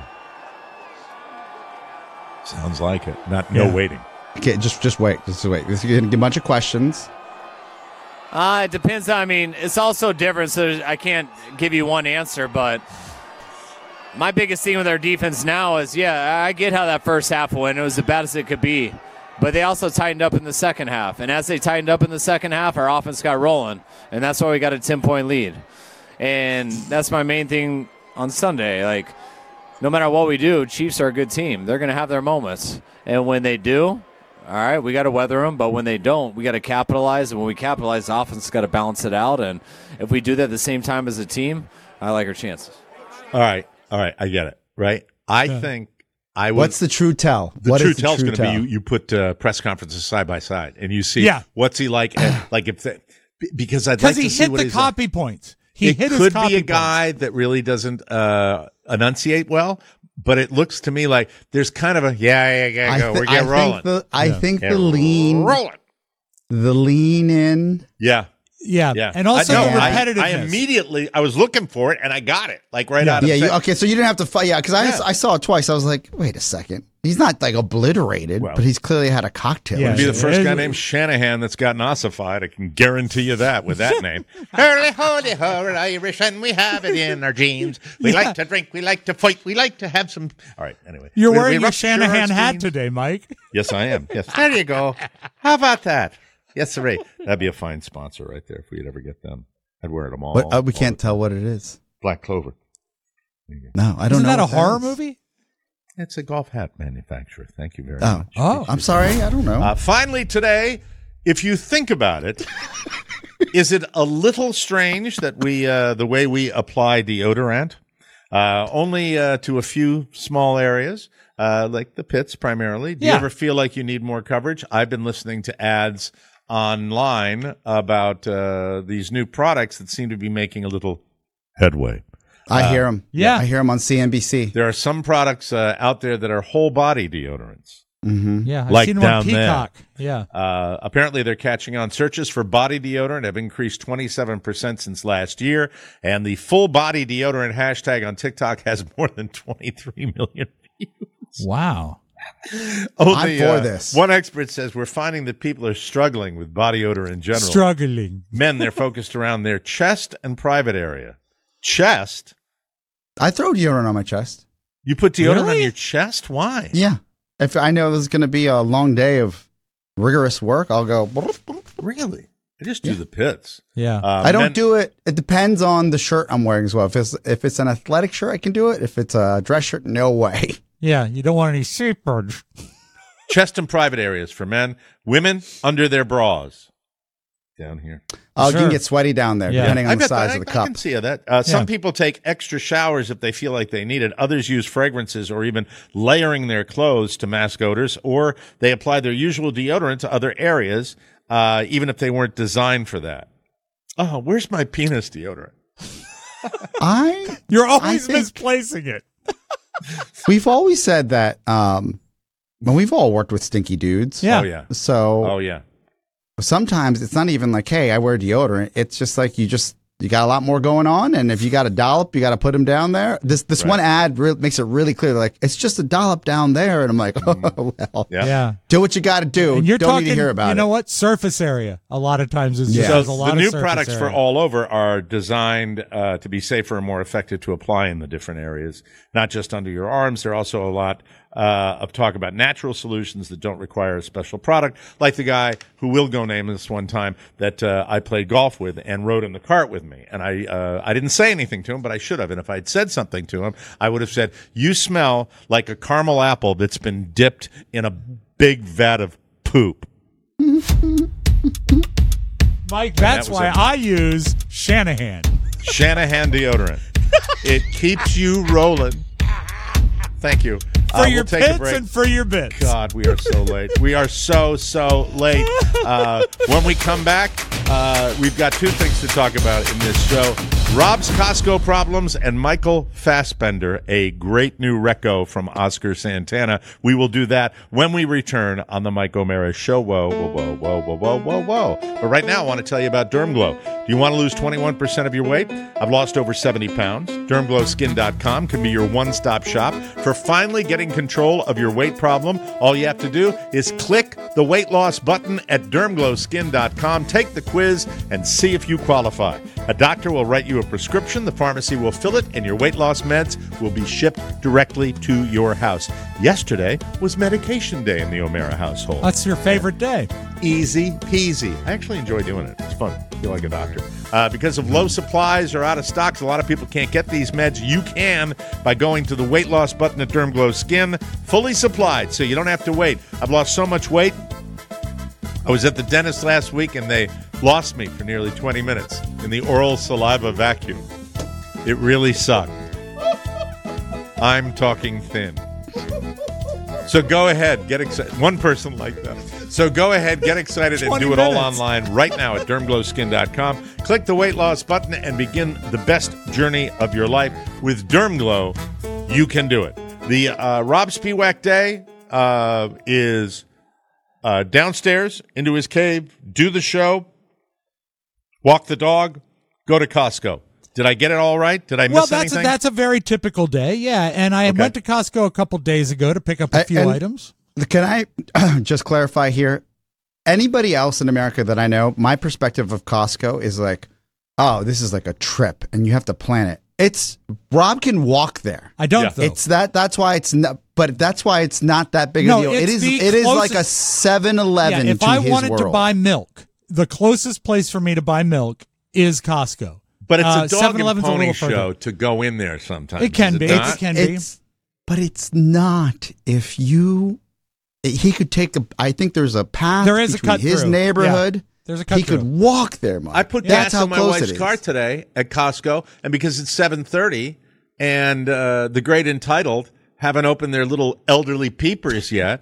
C: Sounds like it. No waiting.
B: Okay, just wait. Just wait. This is going to get a bunch of questions.
G: It depends. I mean, it's all so different, so I can't give you one answer, but my biggest thing with our defense now is, I get how that first half went. It was as bad as it could be. But they also tightened up in the second half. And as they tightened up in the second half, our offense got rolling. And that's why we got a 10-point lead. And that's my main thing on Sunday. Like, no matter what we do, Chiefs are a good team. They're going to have their moments. And when they do, all right, we got to weather them. But when they don't, we got to capitalize. And when we capitalize, the offense has got to balance it out. And if we do that at the same time as a team, I like our chances.
C: All right, I get it, right? I think
B: what's the true tell?
C: The true tell is going to be you put press conferences side by side, and you see what's he like. Because I'd like to see what
D: he hit the copy points. He hit his copy points. It could
C: be a guy that really doesn't enunciate well, but it looks to me like there's kind of a go. We're getting rolling.
B: I think the lean in.
D: Yeah. And also
B: repetitiveness.
C: I was looking for it and I got it out of it.
B: Okay, so you didn't have to fight. Yeah, because I saw it twice. I was like, wait a second. He's not like obliterated, but he's clearly had a cocktail.
C: He'd be the first guy named Shanahan that's gotten ossified. I can guarantee you that with that name. Hurly, holy, holy, Irish, and we have it in our genes. We like to drink. We like to fight. We like to have some. All right, anyway.
D: You're wearing your Shanahan hat today, Mike.
C: Yes, I am. Yes. There you go. How about that? Yes, sir. That'd be a fine sponsor right there if we'd ever get them. I'd wear them all.
B: But we can't tell what it is.
C: Black Clover.
B: No, I don't know.
D: Isn't that a horror movie?
C: It's a golf hat manufacturer. Thank you very much.
B: Oh, I'm sorry. I don't know.
C: Finally today, if you think about it, is it a little strange that we the way we apply deodorant only to a few small areas? Like the pits primarily. Do you ever feel like you need more coverage? I've been listening to ads online about these new products that seem to be making a little headway.
B: I hear them. I hear them on CNBC.
C: There are some products out there that are whole body deodorants.
B: Mm-hmm.
D: Yeah, I've
C: like
D: seen them
C: down
D: on Peacock.
C: There. Yeah. Apparently, they're catching on. Searches for body deodorant have increased 27% since last year, and the full body deodorant hashtag on TikTok has more than 23 million views.
D: Wow.
B: I'm for this.
C: One expert says we're finding that people are struggling with body odor in general.
D: Struggling.
C: Men, they're focused around their chest and private area. Chest?
B: I throw deodorant on my chest.
C: You put deodorant on your chest? Why?
B: Yeah. If I know there's going to be a long day of rigorous work, I'll go.
C: Really? I just do the pits.
D: Yeah.
B: I don't do it. It depends on the shirt I'm wearing as well. If it's an athletic shirt, I can do it. If it's a dress shirt, no way.
D: Yeah, you don't want any seabirds.
C: Chest and private areas for men. Women, under their bras. Down here.
B: Oh, you can get sweaty down there, depending on the size of the cup.
C: I can see that. Some people take extra showers if they feel like they need it. Others use fragrances or even layering their clothes to mask odors, or they apply their usual deodorant to other areas, even if they weren't designed for that. Oh, where's my penis deodorant?
D: You're always misplacing it.
B: We've always said that we've all worked with stinky dudes.
D: Yeah.
C: Oh, yeah.
B: So
C: Oh, yeah.
B: sometimes it's not even like, hey, I wear deodorant. It's just like you got a lot more going on, and if you got a dollop, you got to put them down there. This one ad makes it really clear. Like, it's just a dollop down there, and I'm like, oh well,
D: Yeah.
B: do what you got to do.
D: And you're
B: Don't
D: talking,
B: need to hear about it.
D: you know what? Surface area. A lot of times is just
C: So
D: a lot
C: the
D: of
C: new
D: surface
C: products
D: area.
C: for all over are designed to be safer and more effective to apply in the different areas, not just under your arms. There are also a lot of talk about natural solutions that don't require a special product, like the guy who will go nameless one time that I played golf with and rode in the cart with me. And I didn't say anything to him, but I should have. And if I'd said something to him, I would have said, "You smell like a caramel apple that's been dipped in a big vat of poop."
D: Mike, that's why I use Shanahan.
C: Shanahan deodorant. It keeps you rolling. Thank you.
D: For your
C: we'll take a
D: pits
C: break.
D: and for your bits.
C: God, we are so late. We are so late. When we come back, we've got two things to talk about in this show. Rob's Costco problems and Michael Fassbender, a great new reco from Oscar Santana. We will do that when we return on the Mike O'Mara Show. Whoa. But right now, I want to tell you about DermGlow. Do you want to lose 21% of your weight? I've lost over 70 pounds. DermGlowSkin.com can be your one-stop shop for finally getting control of your weight problem. All you have to do is click the weight loss button at DermGlowSkin.com, take the quiz, and see if you qualify. A doctor will write you a prescription, the pharmacy will fill it, and your weight loss meds will be shipped directly to your house. Yesterday was medication day in the O'Mara household.
D: That's your favorite day.
C: Easy peasy. I actually enjoy doing it. It's fun. I feel like a doctor. Because of low supplies or out of stocks, a lot of people can't get these meds. You can by going to the weight loss button at Dermglow Skin. Fully supplied, so you don't have to wait. I've lost so much weight. I was at the dentist last week, and they lost me for nearly 20 minutes in the oral saliva vacuum. It really sucked. I'm talking thin. So go ahead, get excited. One person like that. So go ahead, get excited, and do it all online right now at DermGlowSkin.com. Click the weight loss button and begin the best journey of your life. With DermGlow, you can do it. The Rob Spiewak Day is downstairs into his cave, do the show, walk the dog, go to Costco. Did I get it all right? Did I miss anything?
D: That's a very typical day, yeah. And I went to Costco a couple days ago to pick up a few items.
B: Can I just clarify here? Anybody else in America that I know, my perspective of Costco is like, oh, this is like a trip, and you have to plan it. It's Rob can walk there.
D: I don't. Though.
B: It's that. That's why it's not. But that's why it's not that big a deal. It is. It is like a 7-Eleven.
D: Yeah, if
B: to
D: I
B: his
D: wanted
B: world.
D: to buy milk, the closest place for me to buy milk is Costco.
C: But it's a dog and
D: 7-Eleven's
C: pony
D: a little
C: show
D: further.
C: to go in there sometimes.
D: It can
C: is
D: be.
C: not?
D: It can be.
B: But it's not. If you, he could take a. I think there's a path.
D: There is a
B: between
D: cut
B: his
D: through.
B: neighborhood.
D: Yeah. There's a cut
B: He
D: through.
B: could walk there, Mike.
C: I put
B: That's
C: gas
B: how
C: in my
B: close
C: wife's
B: it is.
C: car today at Costco, and because it's 7:30 and the great entitled haven't opened their little elderly peepers yet,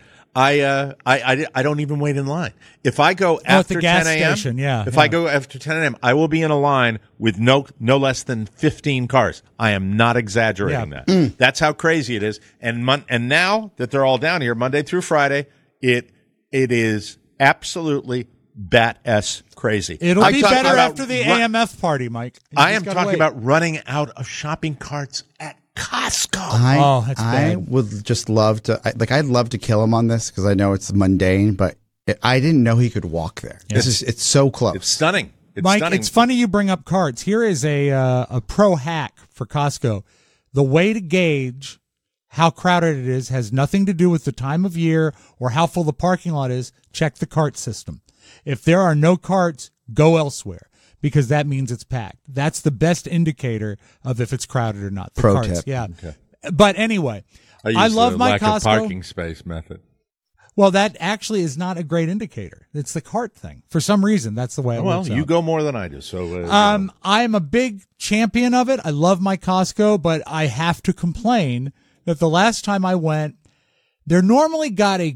C: I don't even wait in line. If I go
D: at
C: after
D: the gas
C: 10 a.m.,
D: station, yeah.
C: If I go after 10 a.m., I will be in a line with no less than 15 cars. I am not exaggerating that. That's how crazy it is. And now that they're all down here, Monday through Friday, it is absolutely bat-ass crazy.
D: It'll be better
C: about
D: after the AMF party, Mike. You
C: I
D: just
C: am
D: gotta
C: talking
D: wait.
C: about running out of shopping carts at Costco.
D: That's
B: I
D: bad.
B: would just love to. I'd love to kill him on this because I know it's mundane, but I didn't know he could walk there. It's so close.
C: It's stunning. It's
D: Mike,
C: stunning.
D: it's funny you bring up carts. Here is a pro hack for Costco. The way to gauge how crowded it is has nothing to do with the time of year or how full the parking lot is. Check the cart system. If there are no carts, go elsewhere, because that means it's packed. That's the best indicator of if it's crowded or not. The
B: Pro
D: carts,
B: tip.
D: yeah.
C: Okay.
D: But anyway,
C: I
D: love
C: the
D: my
C: lack
D: Costco.
C: of parking space method.
D: Well, that actually is not a great indicator. It's the cart thing. For some reason, that's the way it
C: Well,
D: works
C: you
D: out.
C: go more than I do, so
D: I'm a big champion of it. I love my Costco, but I have to complain that the last time I went, they normally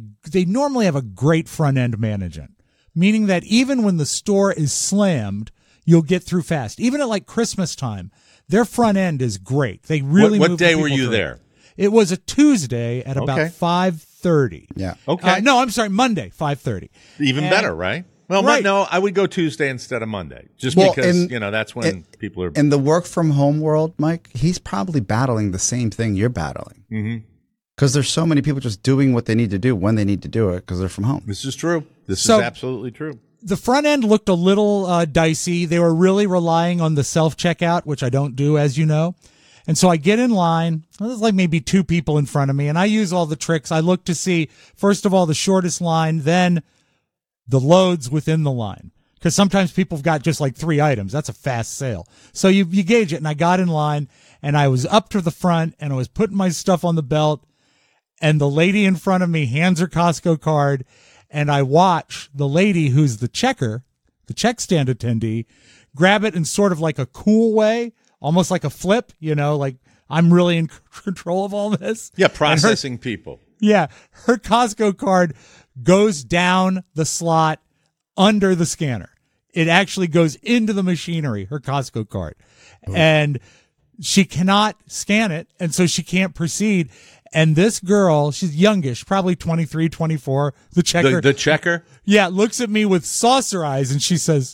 D: have a great front end management, meaning that even when the store is slammed, you'll get through fast. Even at like Christmas time, their front end is great. They really
C: What
D: move
C: day
D: the
C: were
D: people
C: you
D: through.
C: there?
D: It was a Tuesday at about
C: Okay.
D: 5:30.
B: Yeah.
C: Okay.
D: No, I'm sorry, Monday, 5:30.
C: Even
D: And-
C: better, right? Well,
D: Right.
C: no, I would go Tuesday instead of Monday, just
B: Well,
C: because
B: in-
C: that's when people are.
B: In the work from home world, Mike, he's probably battling the same thing you're battling. Because there's so many people just doing what they need to do when they need to do it because they're from home.
C: This is true. This
D: So-
C: is absolutely true.
D: The front end looked a little dicey. They were really relying on the self-checkout, which I don't do, as you know. And so I get in line. There's like maybe two people in front of me, and I use all the tricks. I look to see, first of all, the shortest line, then the loads within the line. Because sometimes people have got just like 3 items. That's a fast sale. So you gauge it, and I got in line, and I was up to the front, and I was putting my stuff on the belt, and the lady in front of me hands her Costco card, and I watch the lady who's the checker, the check stand attendee, grab it in sort of like a cool way, almost like a flip, like I'm really in control of all this.
C: Yeah,
D: And
C: processing people.
D: her Costco card goes down the slot under the scanner. It actually goes into the machinery, her Costco card. And she cannot scan it, and so she can't proceed. And this girl, she's youngish, probably 23, 24, the checker.
C: The checker?
D: Looks at me with saucer eyes, and she says,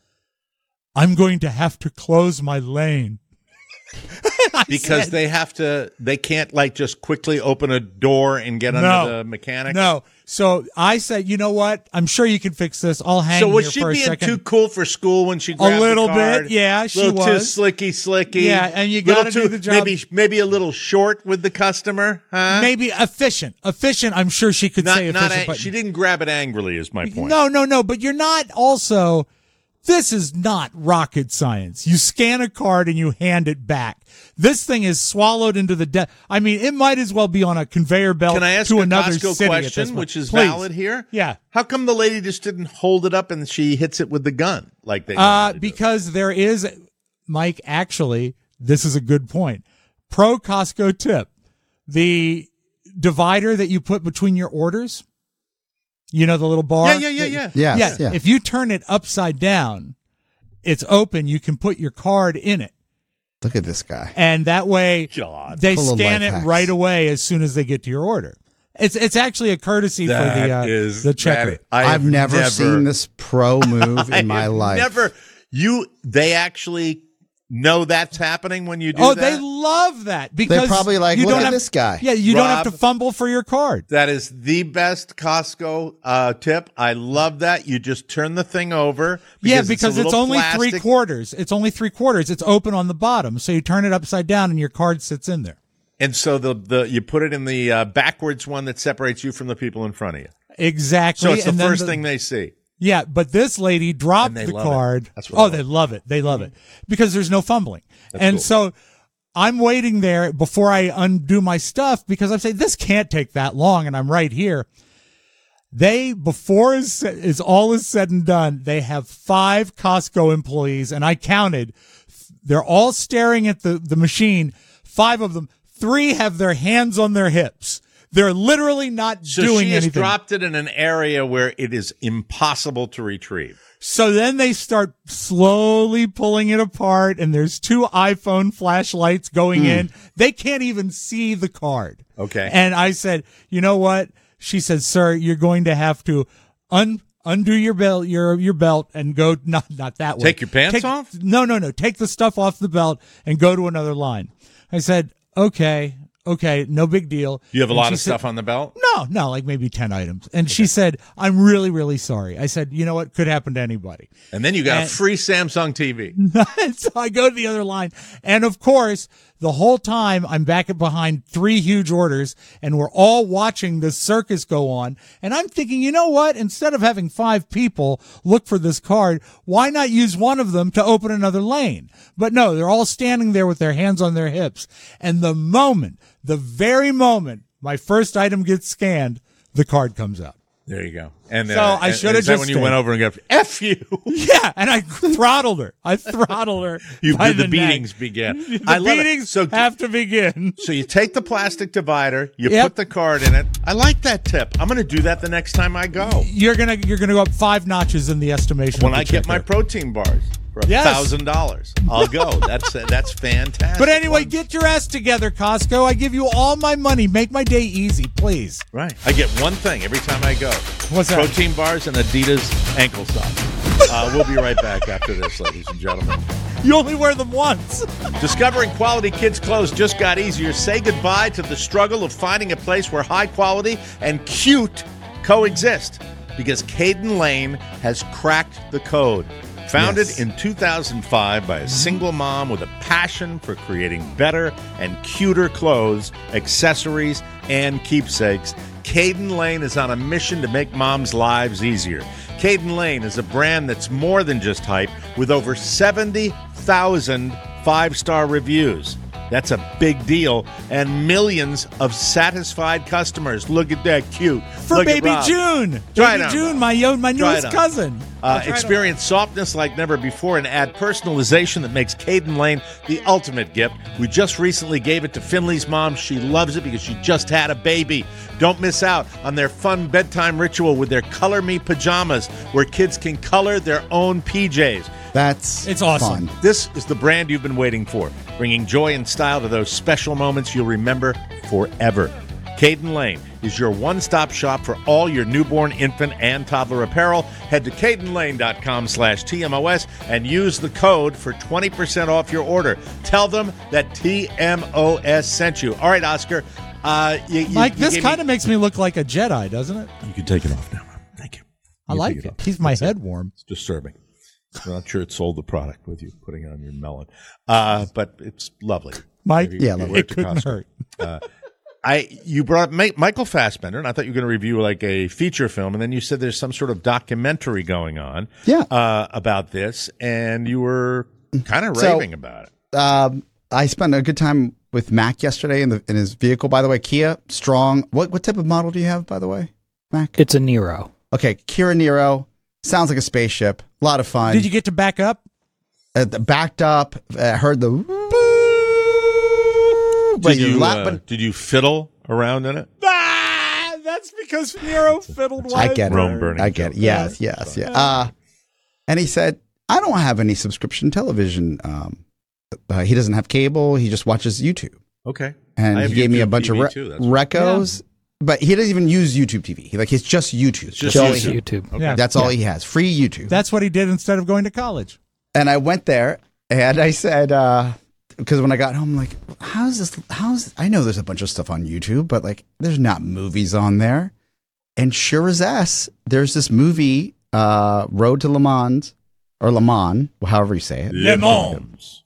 D: "I'm going to have to close my lane."
C: Because they can't like just quickly open a door and get under the mechanics?
D: No. So I said, you know what? I'm sure you can fix this. I'll hang
C: So
D: here
C: was she
D: for a
C: being
D: second.
C: too cool for school when she grabbed
D: A little
C: the card?
D: bit, yeah, she
C: little
D: was.
C: too slicky.
D: Yeah, and you
C: Little
D: gotta do
C: too-
D: the job.
C: Maybe a little short with the customer, huh?
D: Maybe efficient. Efficient, I'm sure she could say efficient. But
C: she didn't grab it angrily, is my point.
D: No. But you're not also, this is not rocket science. You scan a card and you hand it back. This thing is swallowed into the I mean, it might as well be on a conveyor belt
C: Can I ask
D: to
C: a
D: another
C: Costco
D: city at this
C: question,
D: point.
C: which is
D: Please.
C: valid here?
D: Yeah.
C: How come the lady just didn't hold it up and she hits it with the gun like they normally do?
D: Because there is, Mike, actually, this is a good point. Pro Costco tip. The divider that you put between your orders, the little bar?
C: Yeah.
B: Yes, yeah.
D: If you turn it upside down, it's open. You can put your card in it.
B: Look at this guy.
D: And that way
C: God.
D: they
B: Full of
D: scan
B: life
D: it
B: hacks.
D: right away as soon as they get to your order. It's actually a courtesy for the checker.
B: I've never seen this pro move in my life.
C: They actually know that's happening when you do
D: Oh,
C: that?
D: they love that because
B: They're probably like,
D: you
B: look
D: don't
B: at
D: have-
B: this guy.
D: Yeah, you don't have to
C: Rob.
D: fumble for your card.
C: That is the best Costco tip. I love that. You just turn the thing over.
D: Because
C: a
D: it's
C: little
D: only
C: plastic.
D: 3/4. It's only 3/4. It's open on the bottom, so you turn it upside down and your card sits in there.
C: And so you put it in the backwards one that separates you from the people in front of you.
D: Exactly.
C: So it's the
D: And then
C: first thing they see.
D: Yeah, but this lady dropped
C: And they
D: the
C: love it.
D: card.
C: That's what I love.
D: They love it. They love it because there's no fumbling. And
C: cool.
D: so I'm waiting there before I undo my stuff because I'm saying this can't take that long, and I'm right here. Before is all is said and done, they have 5 Costco employees, and I counted. They're all staring at the machine. 5 of them, 3 have their hands on their hips. They're literally not
C: So
D: doing
C: she has
D: anything.
C: dropped it in an area where it is impossible to retrieve.
D: So then they start slowly pulling it apart, and there's 2 iPhone flashlights going in. They can't even see the card.
C: Okay.
D: And I said, you know what? She said, sir, you're going to have to undo your belt, your belt, and go not that way.
C: Take your pants off?
D: No. Take the stuff off the belt and go to another line. I said, okay, no big deal.
C: You have a
D: And
C: lot
D: she
C: of
D: said,
C: stuff on the belt?
D: No, like maybe 10 items. And she said, I'm really, really sorry. I said, you know what? Could happen to anybody.
C: And then you got a
D: And-
C: free Samsung TV.
D: And so I go to the other line. And of course, the whole time I'm back behind 3 huge orders, and we're all watching the circus go on. And I'm thinking, you know what? Instead of having 5 people look for this card, why not use one of them to open another lane? But no, they're all standing there with their hands on their hips. And the very moment my first item gets scanned, the card comes out.
C: There you go. And
D: so I should have just
C: when you went over and go, F you.
D: Yeah, and I throttled her.
C: The beatings begin.
D: The beatings have to begin.
C: So you take the plastic divider, you put the card in it. I like that tip. I'm going to do that the next time I go.
D: You're gonna go up 5 notches in the estimation.
C: When I get my protein bars. For $1,000, I'll go. That's fantastic.
D: But anyway, get your ass together, Costco. I give you all my money. Make my day easy, please.
C: Right. I get one thing every time I go.
D: What's that?
C: Protein bars and Adidas ankle socks. We'll be right back after this, ladies and gentlemen.
D: You only wear them once.
C: Discovering quality kids' clothes just got easier. Say goodbye to the struggle of finding a place where high quality and cute coexist, because Caden Lane has cracked the code. Founded in 2005 by a single mom with a passion for creating better and cuter clothes, accessories, and keepsakes, Caden Lane is on a mission to make moms' lives easier. Caden Lane is a brand that's more than just hype, with over 70,000 5-star reviews. That's a big deal. And millions of satisfied customers. Look at that cute.
D: For Baby June. Baby June, my newest cousin.
C: Experience softness like never before and add personalization that makes Caden Lane the ultimate gift. We just recently gave it to Finley's mom. She loves it because she just had a baby. Don't miss out on their fun bedtime ritual with their Color Me pajamas, where kids can color their own PJs.
B: It's
D: awesome.
B: Fun.
C: This is the brand you've been waiting for, bringing joy and style to those special moments you'll remember forever. Caden Lane is your one-stop shop for all your newborn, infant, and toddler apparel. Head to cadenlane.com/TMOS and use the code for 20% off your order. Tell them that TMOS sent you. All right, Oscar.
D: Mike, this kind of makes me look like a Jedi, doesn't it?
C: You can take it off now. Thank you.
D: I like it. Keeps my head warm.
C: It's disturbing. I'm not sure it sold the product with you putting it on your melon. But it's lovely.
D: Mike,
C: it
D: couldn't hurt.
C: You brought up Michael Fassbender, and I thought you were going to review like a feature film, and then you said there's some sort of documentary going on about this, and you were kind of raving about it.
B: I spent a good time with Mac yesterday in his vehicle, by the way. Kia, strong. What type of model do you have, by the way, Mac?
H: It's a Niro.
B: Okay, Kia Niro. Sounds like a spaceship. A lot of fun.
D: Did you get to back up?
B: Backed up. Heard the...
C: Did you fiddle around in it?
D: That's because Nero fiddled.
B: I get it.
C: Rome burning.
B: I get it. Yes. And he said, I don't have any subscription television. He doesn't have cable. He just watches YouTube.
C: Okay.
B: And he gave me a bunch of recos. But he doesn't even use YouTube TV. It's just YouTube.
H: It's just YouTube.
B: Okay. That's all he has. Free YouTube.
D: That's what he did instead of going to college.
B: And I went there and I said, because when I got home, I'm like, I know there's a bunch of stuff on YouTube, but there's not movies on there. And sure as ass, there's this movie, Road to Le Mans, or Le Mans, however you say it.
C: Le Mans.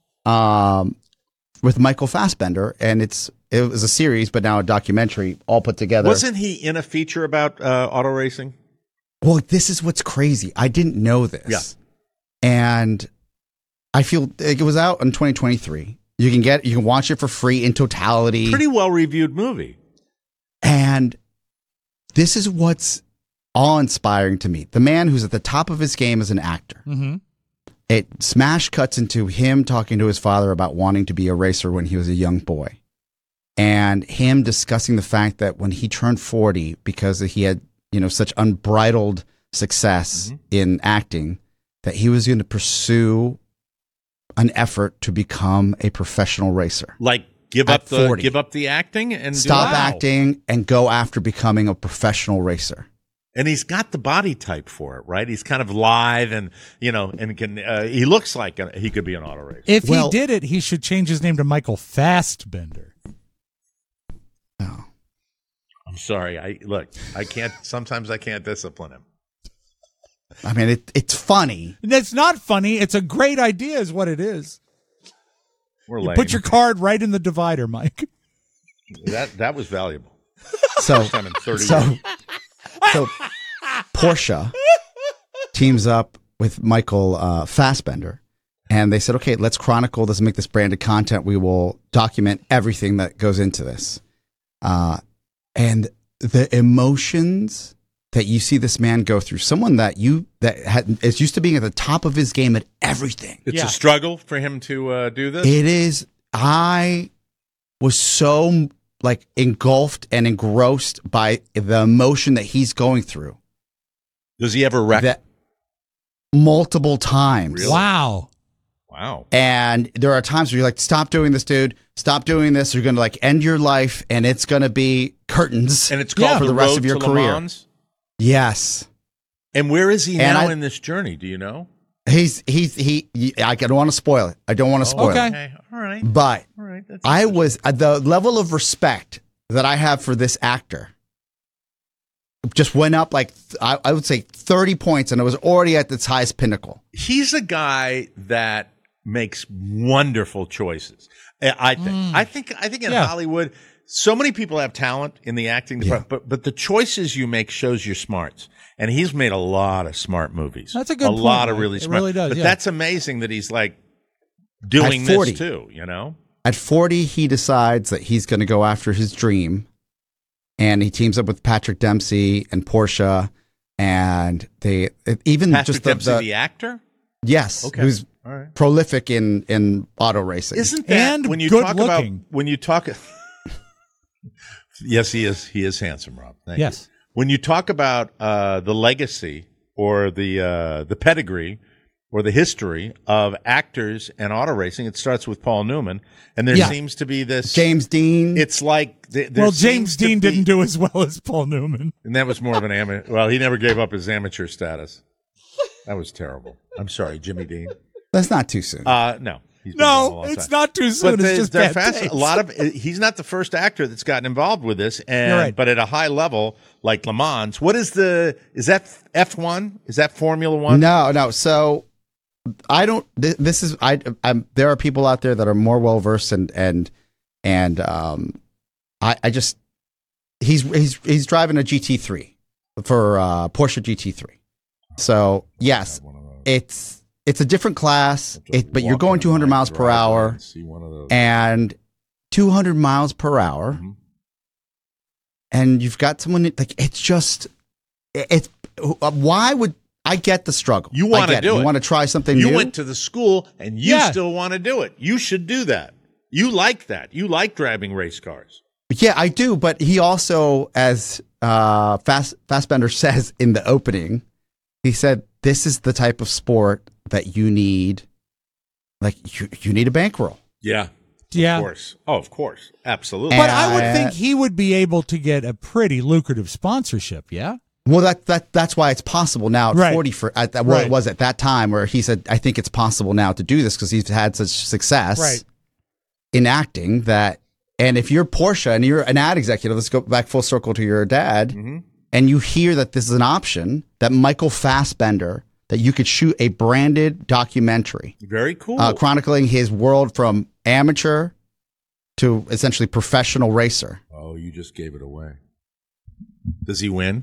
B: With Michael Fassbender, and it was a series, but now a documentary, all put together.
C: Wasn't he in a feature about auto racing?
B: Well, this is what's crazy. I didn't know this.
C: Yeah.
B: And I feel it was out in 2023. You can watch it for free in totality.
C: Pretty well reviewed movie.
B: And this is what's awe-inspiring to me. The man who's at the top of his game as an actor.
D: Mm-hmm.
B: It smash cuts into him talking to his father about wanting to be a racer when he was a young boy. And him discussing the fact that when he turned 40, because he had, such unbridled success in acting, that he was going to pursue an effort to become a professional racer.
C: Give up the acting and
B: stop acting and go after becoming a professional racer.
C: And he's got the body type for it, right? He's kind of lithe and, and can, he looks like he could be an auto racer.
D: If he did it, he should change his name to Michael Fastbender.
B: Oh.
C: I'm sorry. I can't, sometimes I can't discipline him.
B: I mean, it's funny.
D: It's not funny. It's a great idea is what it is.
C: We're
D: You
C: lame.
D: put your card right in the divider, Mike.
C: That was valuable.
B: So,
C: First time in 30
B: so,
C: years.
B: so Porsche teams up with Michael Fassbender, and they said, okay, let's chronicle this and make this branded content. We will document everything that goes into this. And the emotions that you see this man go through, someone that is used to being at the top of his game at everything.
C: It's a struggle for him to do this.
B: It is. I was so like engulfed and engrossed by the emotion that he's going through.
C: Does he ever wreck?
B: That multiple times.
C: Really?
D: Wow.
B: And there are times where you're like, stop doing this, dude. Stop doing this. You're going to like end your life, and it's going to be curtains.
C: And it's called
B: for the rest of your
C: to
B: career.
C: Le Mans?
B: Yes.
C: And where is he now in this journey? Do you know?
B: I don't want to spoil it. I don't want to spoil it.
C: Okay. All right.
B: But
C: All right. That's
B: I was at the level of respect that I have for this actor just went up like I would say 30 points, and it was already at its highest pinnacle.
C: He's a guy that makes wonderful choices. I think in Hollywood, so many people have talent in the acting department, but the choices you make shows your smarts. And he's made a lot of smart movies.
D: That's a good point.
C: A lot of really
D: It
C: smart.
D: really does,
C: But
D: yeah.
C: that's amazing that he's like doing
B: At 40.
C: this too, you know?
B: At 40, he decides that he's going to go after his dream, and he teams up with Patrick Dempsey and Porsche, and Patrick
C: Dempsey, the actor?
B: Yes,
C: Okay.
B: who's
C: All right.
B: prolific in auto racing.
C: Isn't that
D: And
C: when you
D: good
C: talk
D: looking.
C: about when you talk? Yes, he is. He is handsome, Rob. Thank
D: Yes.
C: you. When you talk about the legacy or the pedigree or the history of actors and auto racing, it starts with Paul Newman, and there seems to be this
B: James Dean.
C: It's like
D: James Dean didn't do as well as Paul Newman.
C: and that was more of an amateur. Well, he never gave up his amateur status. That was terrible. I'm sorry, Jimmy Dean.
B: That's not too soon.
C: No. He's been going a
D: No,
C: long
D: it's
C: time.
D: not too soon.
C: But
D: It's just
C: they're
D: bad taste.
C: a lot of he's not the first actor that's gotten involved with this, and
D: You're right.
C: but at a high level like Le Mans. What is is that F1? Is that Formula One?
B: No. So I don't. This is there are people out there that are more well versed and I just he's driving a GT3 for Porsche GT3. So yes, it's a different class, but you're going 200 miles per hour, and 200 miles per hour, and you've got someone like it's why would I get the struggle?
C: You want to do it.
B: You want to try something
C: You
B: new.
C: went to the school, and you still want to do it. You should do that. You like that. You like driving race cars.
B: Yeah, I do. But he also, as Fassbender says in the opening, he said, this is the type of sport that you need. Like, you need a bankroll.
C: Yeah.
D: Yeah.
C: Of course. Oh, of course. Absolutely.
D: But I would think he would be able to get a pretty lucrative sponsorship, yeah?
B: Well, that's why it's possible now at
D: Right.
B: 40 it was at that time where he said, I think it's possible now to do this because he's had such success in acting that, and if you're Porsche and you're an ad executive, let's go back full circle to your dad, and you hear that this is an option, that Michael Fassbender, that you could shoot a branded documentary.
C: Very cool.
B: Chronicling his world from amateur to essentially professional racer.
C: Oh, you just gave it away. Does he win?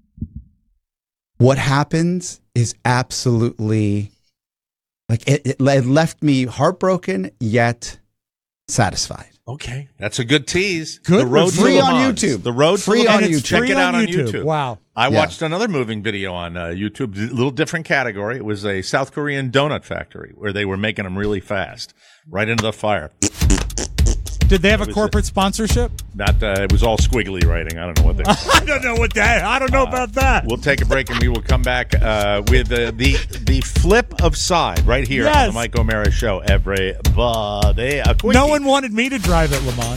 B: What happens is absolutely like it left me heartbroken yet satisfied.
C: Okay, that's a good tease.
D: Good
C: The Road to
B: free
C: Le
B: on
C: Mans.
B: YouTube.
C: The Road
B: Free
C: to Le
B: on
C: Mans.
B: YouTube.
C: Check it out on YouTube.
D: Wow.
C: I
B: Yeah.
C: watched another moving video on YouTube, a little different category. It was a South Korean donut factory where they were making them really fast, right into the fire.
D: Did they have a corporate sponsorship?
C: Not, it was all squiggly writing. I don't know what they.
D: I don't know what that. I don't know about that.
C: We'll take a break and we will come back with the flip of side right here on the Mike O'Mara Show. Everybody, a quickie.
D: No one wanted me to drive at Le Mans.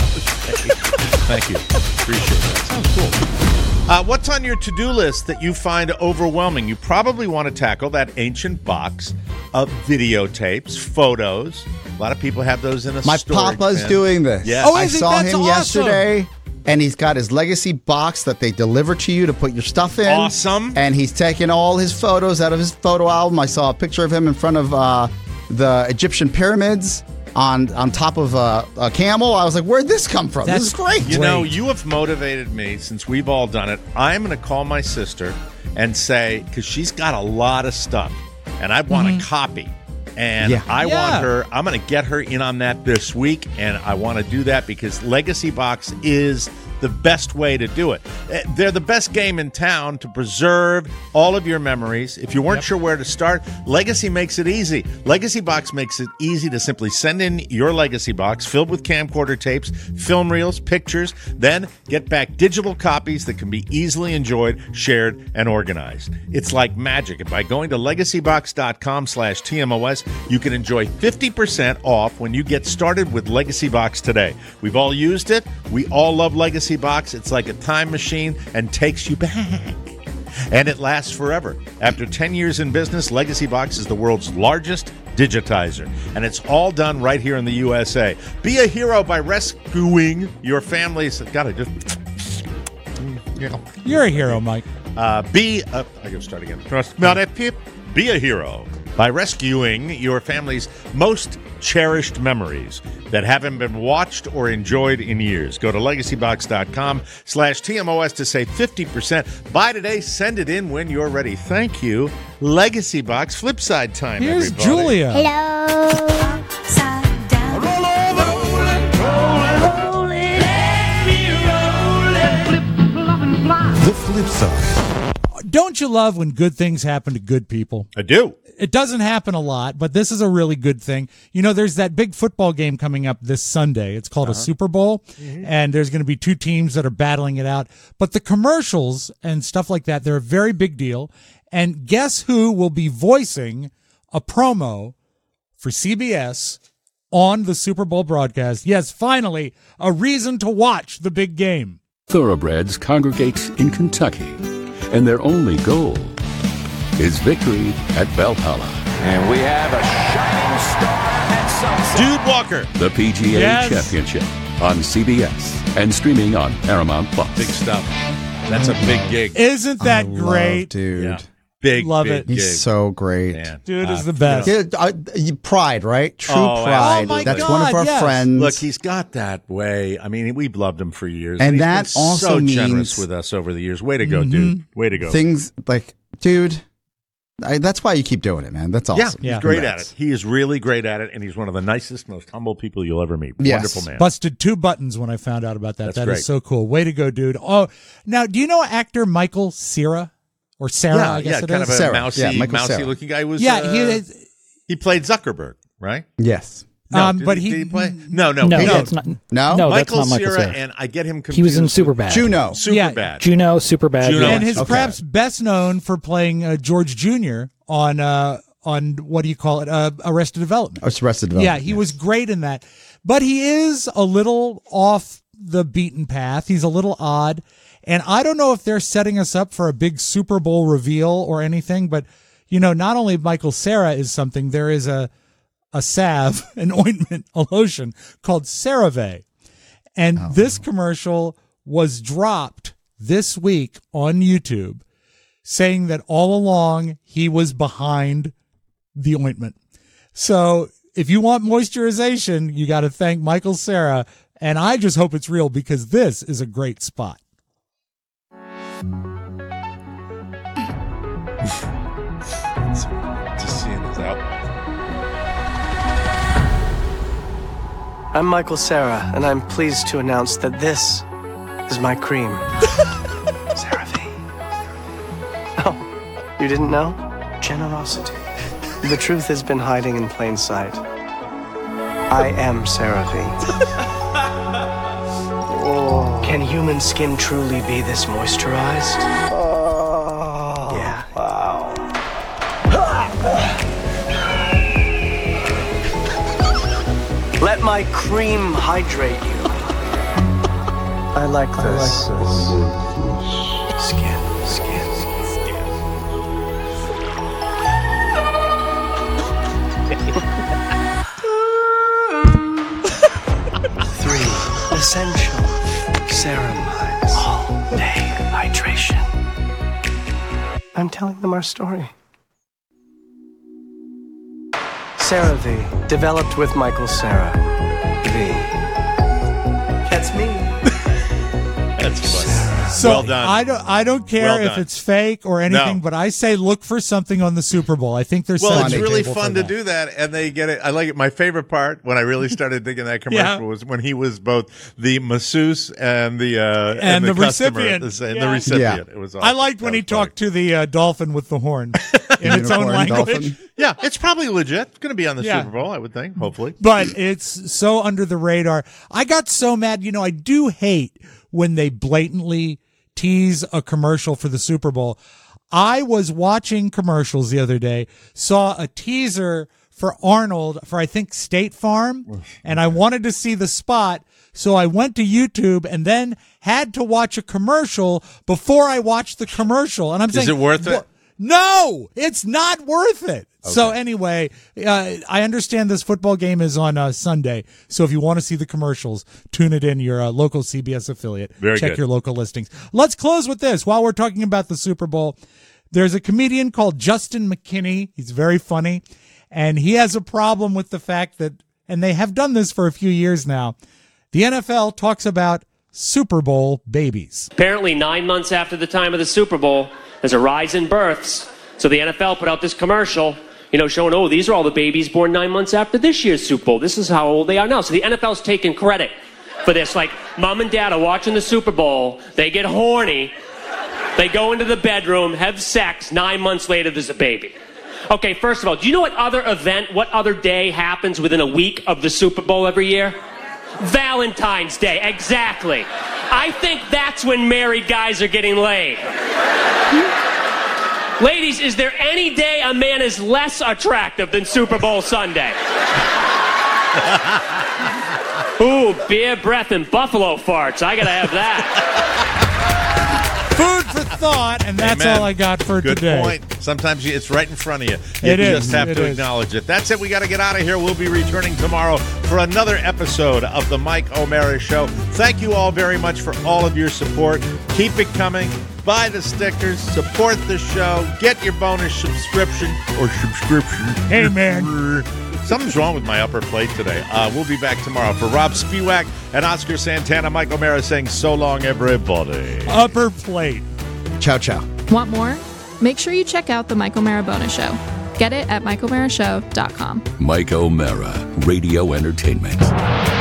C: Thank you. Appreciate that. Sounds cool. What's on your to-do list that you find overwhelming? You probably want to tackle that ancient box of videotapes, photos. A lot of people have those in a
B: My
C: storage
B: papa's
C: bin.
B: doing this.
C: Yeah.
D: Oh,
B: I
D: is he?
B: saw
D: That's
B: him
D: awesome.
B: yesterday, and he's got his legacy box that they deliver to you to put your stuff in.
C: Awesome.
B: And he's taking all his photos out of his photo album. I saw a picture of him in front of the Egyptian pyramids. on top of a camel. I was like, where'd this come from? This is great.
C: You know, you have motivated me since we've all done it. I'm going to call my sister and say, because she's got a lot of stuff, and I want a copy. And I want her, I'm going to get her in on that this week, and I want to do that because Legacy Box is the best way to do it. They're the best game in town to preserve all of your memories. If you weren't sure where to start, Legacy makes it easy. Legacy Box makes it easy to simply send in your Legacy Box filled with camcorder tapes, film reels, pictures, then get back digital copies that can be easily enjoyed, shared, and organized. It's like magic. And by going to legacybox.com/TMOS, you can enjoy 50% off when you get started with Legacy Box today. We've all used it. We all love Legacy Box. It's like a time machine and takes you back. And it lasts forever. After 10 years in business, Legacy Box is the world's largest digitizer. And it's all done right here in the USA. Be a hero by rescuing your family's... Gotta just...
D: You're a hero, Mike.
C: I gotta start again. Be a hero by rescuing your family's most cherished memories that haven't been watched or enjoyed in years. Go to legacybox.com/TMOS to save 50%. Buy today, send it in when you're ready. Thank you. Legacy Box Flipside time,
D: Here's
C: everybody.
D: Julia.
H: Hello. Upside down. Roll over.
I: The Flip Side.
D: Don't you love when good things happen to good people?
C: I do.
D: It doesn't happen a lot, but this is a really good thing. You know, there's that big football game coming up this Sunday. It's called a Super Bowl, and there's going to be two teams that are battling it out. But the commercials and stuff like that, they're a very big deal. And guess who will be voicing a promo for CBS on the Super Bowl broadcast? Yes, finally, a reason to watch the big game.
A: Thoroughbreds congregate in Kentucky, and their only goal is victory at Valhalla.
J: And we have a shining star at sunset.
C: Dude Walker.
A: The PGA Championship on CBS and streaming on Paramount Plus.
C: Big stuff. That's a big gig.
D: Isn't that great?
B: Dude.
C: Yeah. Big,
D: Love
C: big
D: it.
C: gig.
B: He's so great.
C: Man.
D: Dude is the best.
B: Pride, right? True
C: Oh,
B: pride.
D: oh my
B: That's
D: God,
B: one of our
D: yes.
B: friends.
C: Look, he's got that way. I mean, we've loved him for years.
B: And
C: he's
B: that
C: been
B: also
C: so
B: means-
C: generous with us over the years. Way to go, dude. Way to go.
B: Things like, dude, that's why you keep doing it, man. That's awesome.
C: Yeah, he's great at it. He is really great at it, and he's one of the nicest, most humble people you'll ever meet.
B: Yes.
C: Wonderful man.
D: Busted 2 buttons when I found out about that.
C: That's
D: That
C: great.
D: is so cool. Way to go, dude. Oh, now, do you know actor Michael Cera? Or Sarah, I guess it
C: kind
D: is.
C: of a
B: Sarah.
C: mousy,
B: Yeah, Michael
C: mousy
B: Cera.
C: looking guy. He was, he played Zuckerberg, right?
B: Yes.
C: No,
D: but
C: did
D: he
C: he play? No,
K: No,
C: he
K: that's
C: did.
K: not.
B: No?
K: No, that's
C: Michael
K: not Michael
C: Cera,
K: Cera.
C: and I get him confused.
K: He was in
C: with
K: Superbad.
B: Juno.
C: Superbad.
K: Juno, Superbad.
C: Juno.
K: yeah.
D: and his
B: Okay.
D: perhaps best known for playing George Jr. on what do you call it? Arrested Development.
B: It's Arrested Development.
D: Yeah, he was great in that. But he is a little off the beaten path. He's a little odd. And I don't know if they're setting us up for a big Super Bowl reveal or anything, but, you know, not only Michael Cera is something, there is a salve, an ointment, a lotion called CeraVe. And this commercial was dropped this week on YouTube saying that all along he was behind the ointment. So if you want moisturization, you got to thank Michael Cera. And I just hope it's real because this is a great spot.
C: Just seeing his outline.
E: I'm Michael Cera, and I'm pleased to announce that this is my cream. CeraVe. Oh, you didn't know? Generosity. The truth has been hiding in plain sight. I am CeraVe. Can human skin truly be this moisturized? Yeah. Wow. Let my cream hydrate you. I like this. Skin. 3 essential ceramides. All day hydration. I'm telling them our story. CeraVe, developed with Michael Cera. V. That's me.
C: That's funny.
D: So
C: well done.
D: I don't care
C: Well
D: if
C: done.
D: it's fake or anything, but I say look for something on the Super Bowl. I think there's
C: Well, it's
D: something
C: really
D: table
C: fun
D: for
C: to do that, and they get it. I like it. My favorite part when I really started digging that commercial was when he was both the masseuse and the customer,
D: recipient.
C: the recipient. It was awesome.
D: I liked when he talked to the dolphin with the horn in its own
B: Unicorn
D: language.
B: dolphin.
C: Yeah, it's probably legit. It's going to be on the Super Bowl, I would think, hopefully.
D: But it's so under the radar. I got so mad. I do hate when they blatantly tease a commercial for the Super Bowl. I was watching commercials the other day, saw a teaser for Arnold for, I think, State Farm, and I wanted to see the spot, so I went to YouTube and then had to watch a commercial before I watched the commercial. And I'm saying,
C: is it worth it?
D: No, it's not worth it. Okay. So anyway, I understand this football game is on Sunday. So if you want to see the commercials, tune it in your local CBS affiliate. Check your local listings. Let's close with this. While we're talking about the Super Bowl, there's a comedian called Justin McKinney. He's very funny. And he has a problem with the fact that, and they have done this for a few years now, the NFL talks about Super Bowl babies.
K: Apparently 9 months after the time of the Super Bowl, there's a rise in births. So the NFL put out this commercial, showing, these are all the babies born 9 months after this year's Super Bowl. This is how old they are now. So the NFL's taking credit for this. Like, mom and dad are watching the Super Bowl. They get horny. They go into the bedroom, have sex. 9 months later, there's a baby. Okay, first of all, do you know what other day happens within a week of the Super Bowl every year? Valentine's Day, exactly. I think that's when married guys are getting laid. Ladies, is there any day a man is less attractive than Super Bowl Sunday? Ooh, beer breath and buffalo farts. I gotta have that.
D: Food for thought, and that's all I got for
C: Good
D: today.
C: Good point. Sometimes it's right in front of you.
D: You
C: just have to acknowledge it. That's it. We got to get out of here. We'll be returning tomorrow for another episode of The Mike O'Mara Show. Thank you all very much for all of your support. Keep it coming. Buy the stickers. Support the show. Get your bonus subscription.
D: Hey, man.
C: Something's wrong with my upper plate today. We'll be back tomorrow. For Rob Spiewak and Oscar Santana, Mike O'Mara saying so long, everybody.
D: Upper plate.
B: Ciao, ciao.
L: Want more? Make sure you check out the Mike O'Mara Bonus Show. Get it at MikeO'MaraShow.com.
A: Mike O'Mara, Radio Entertainment.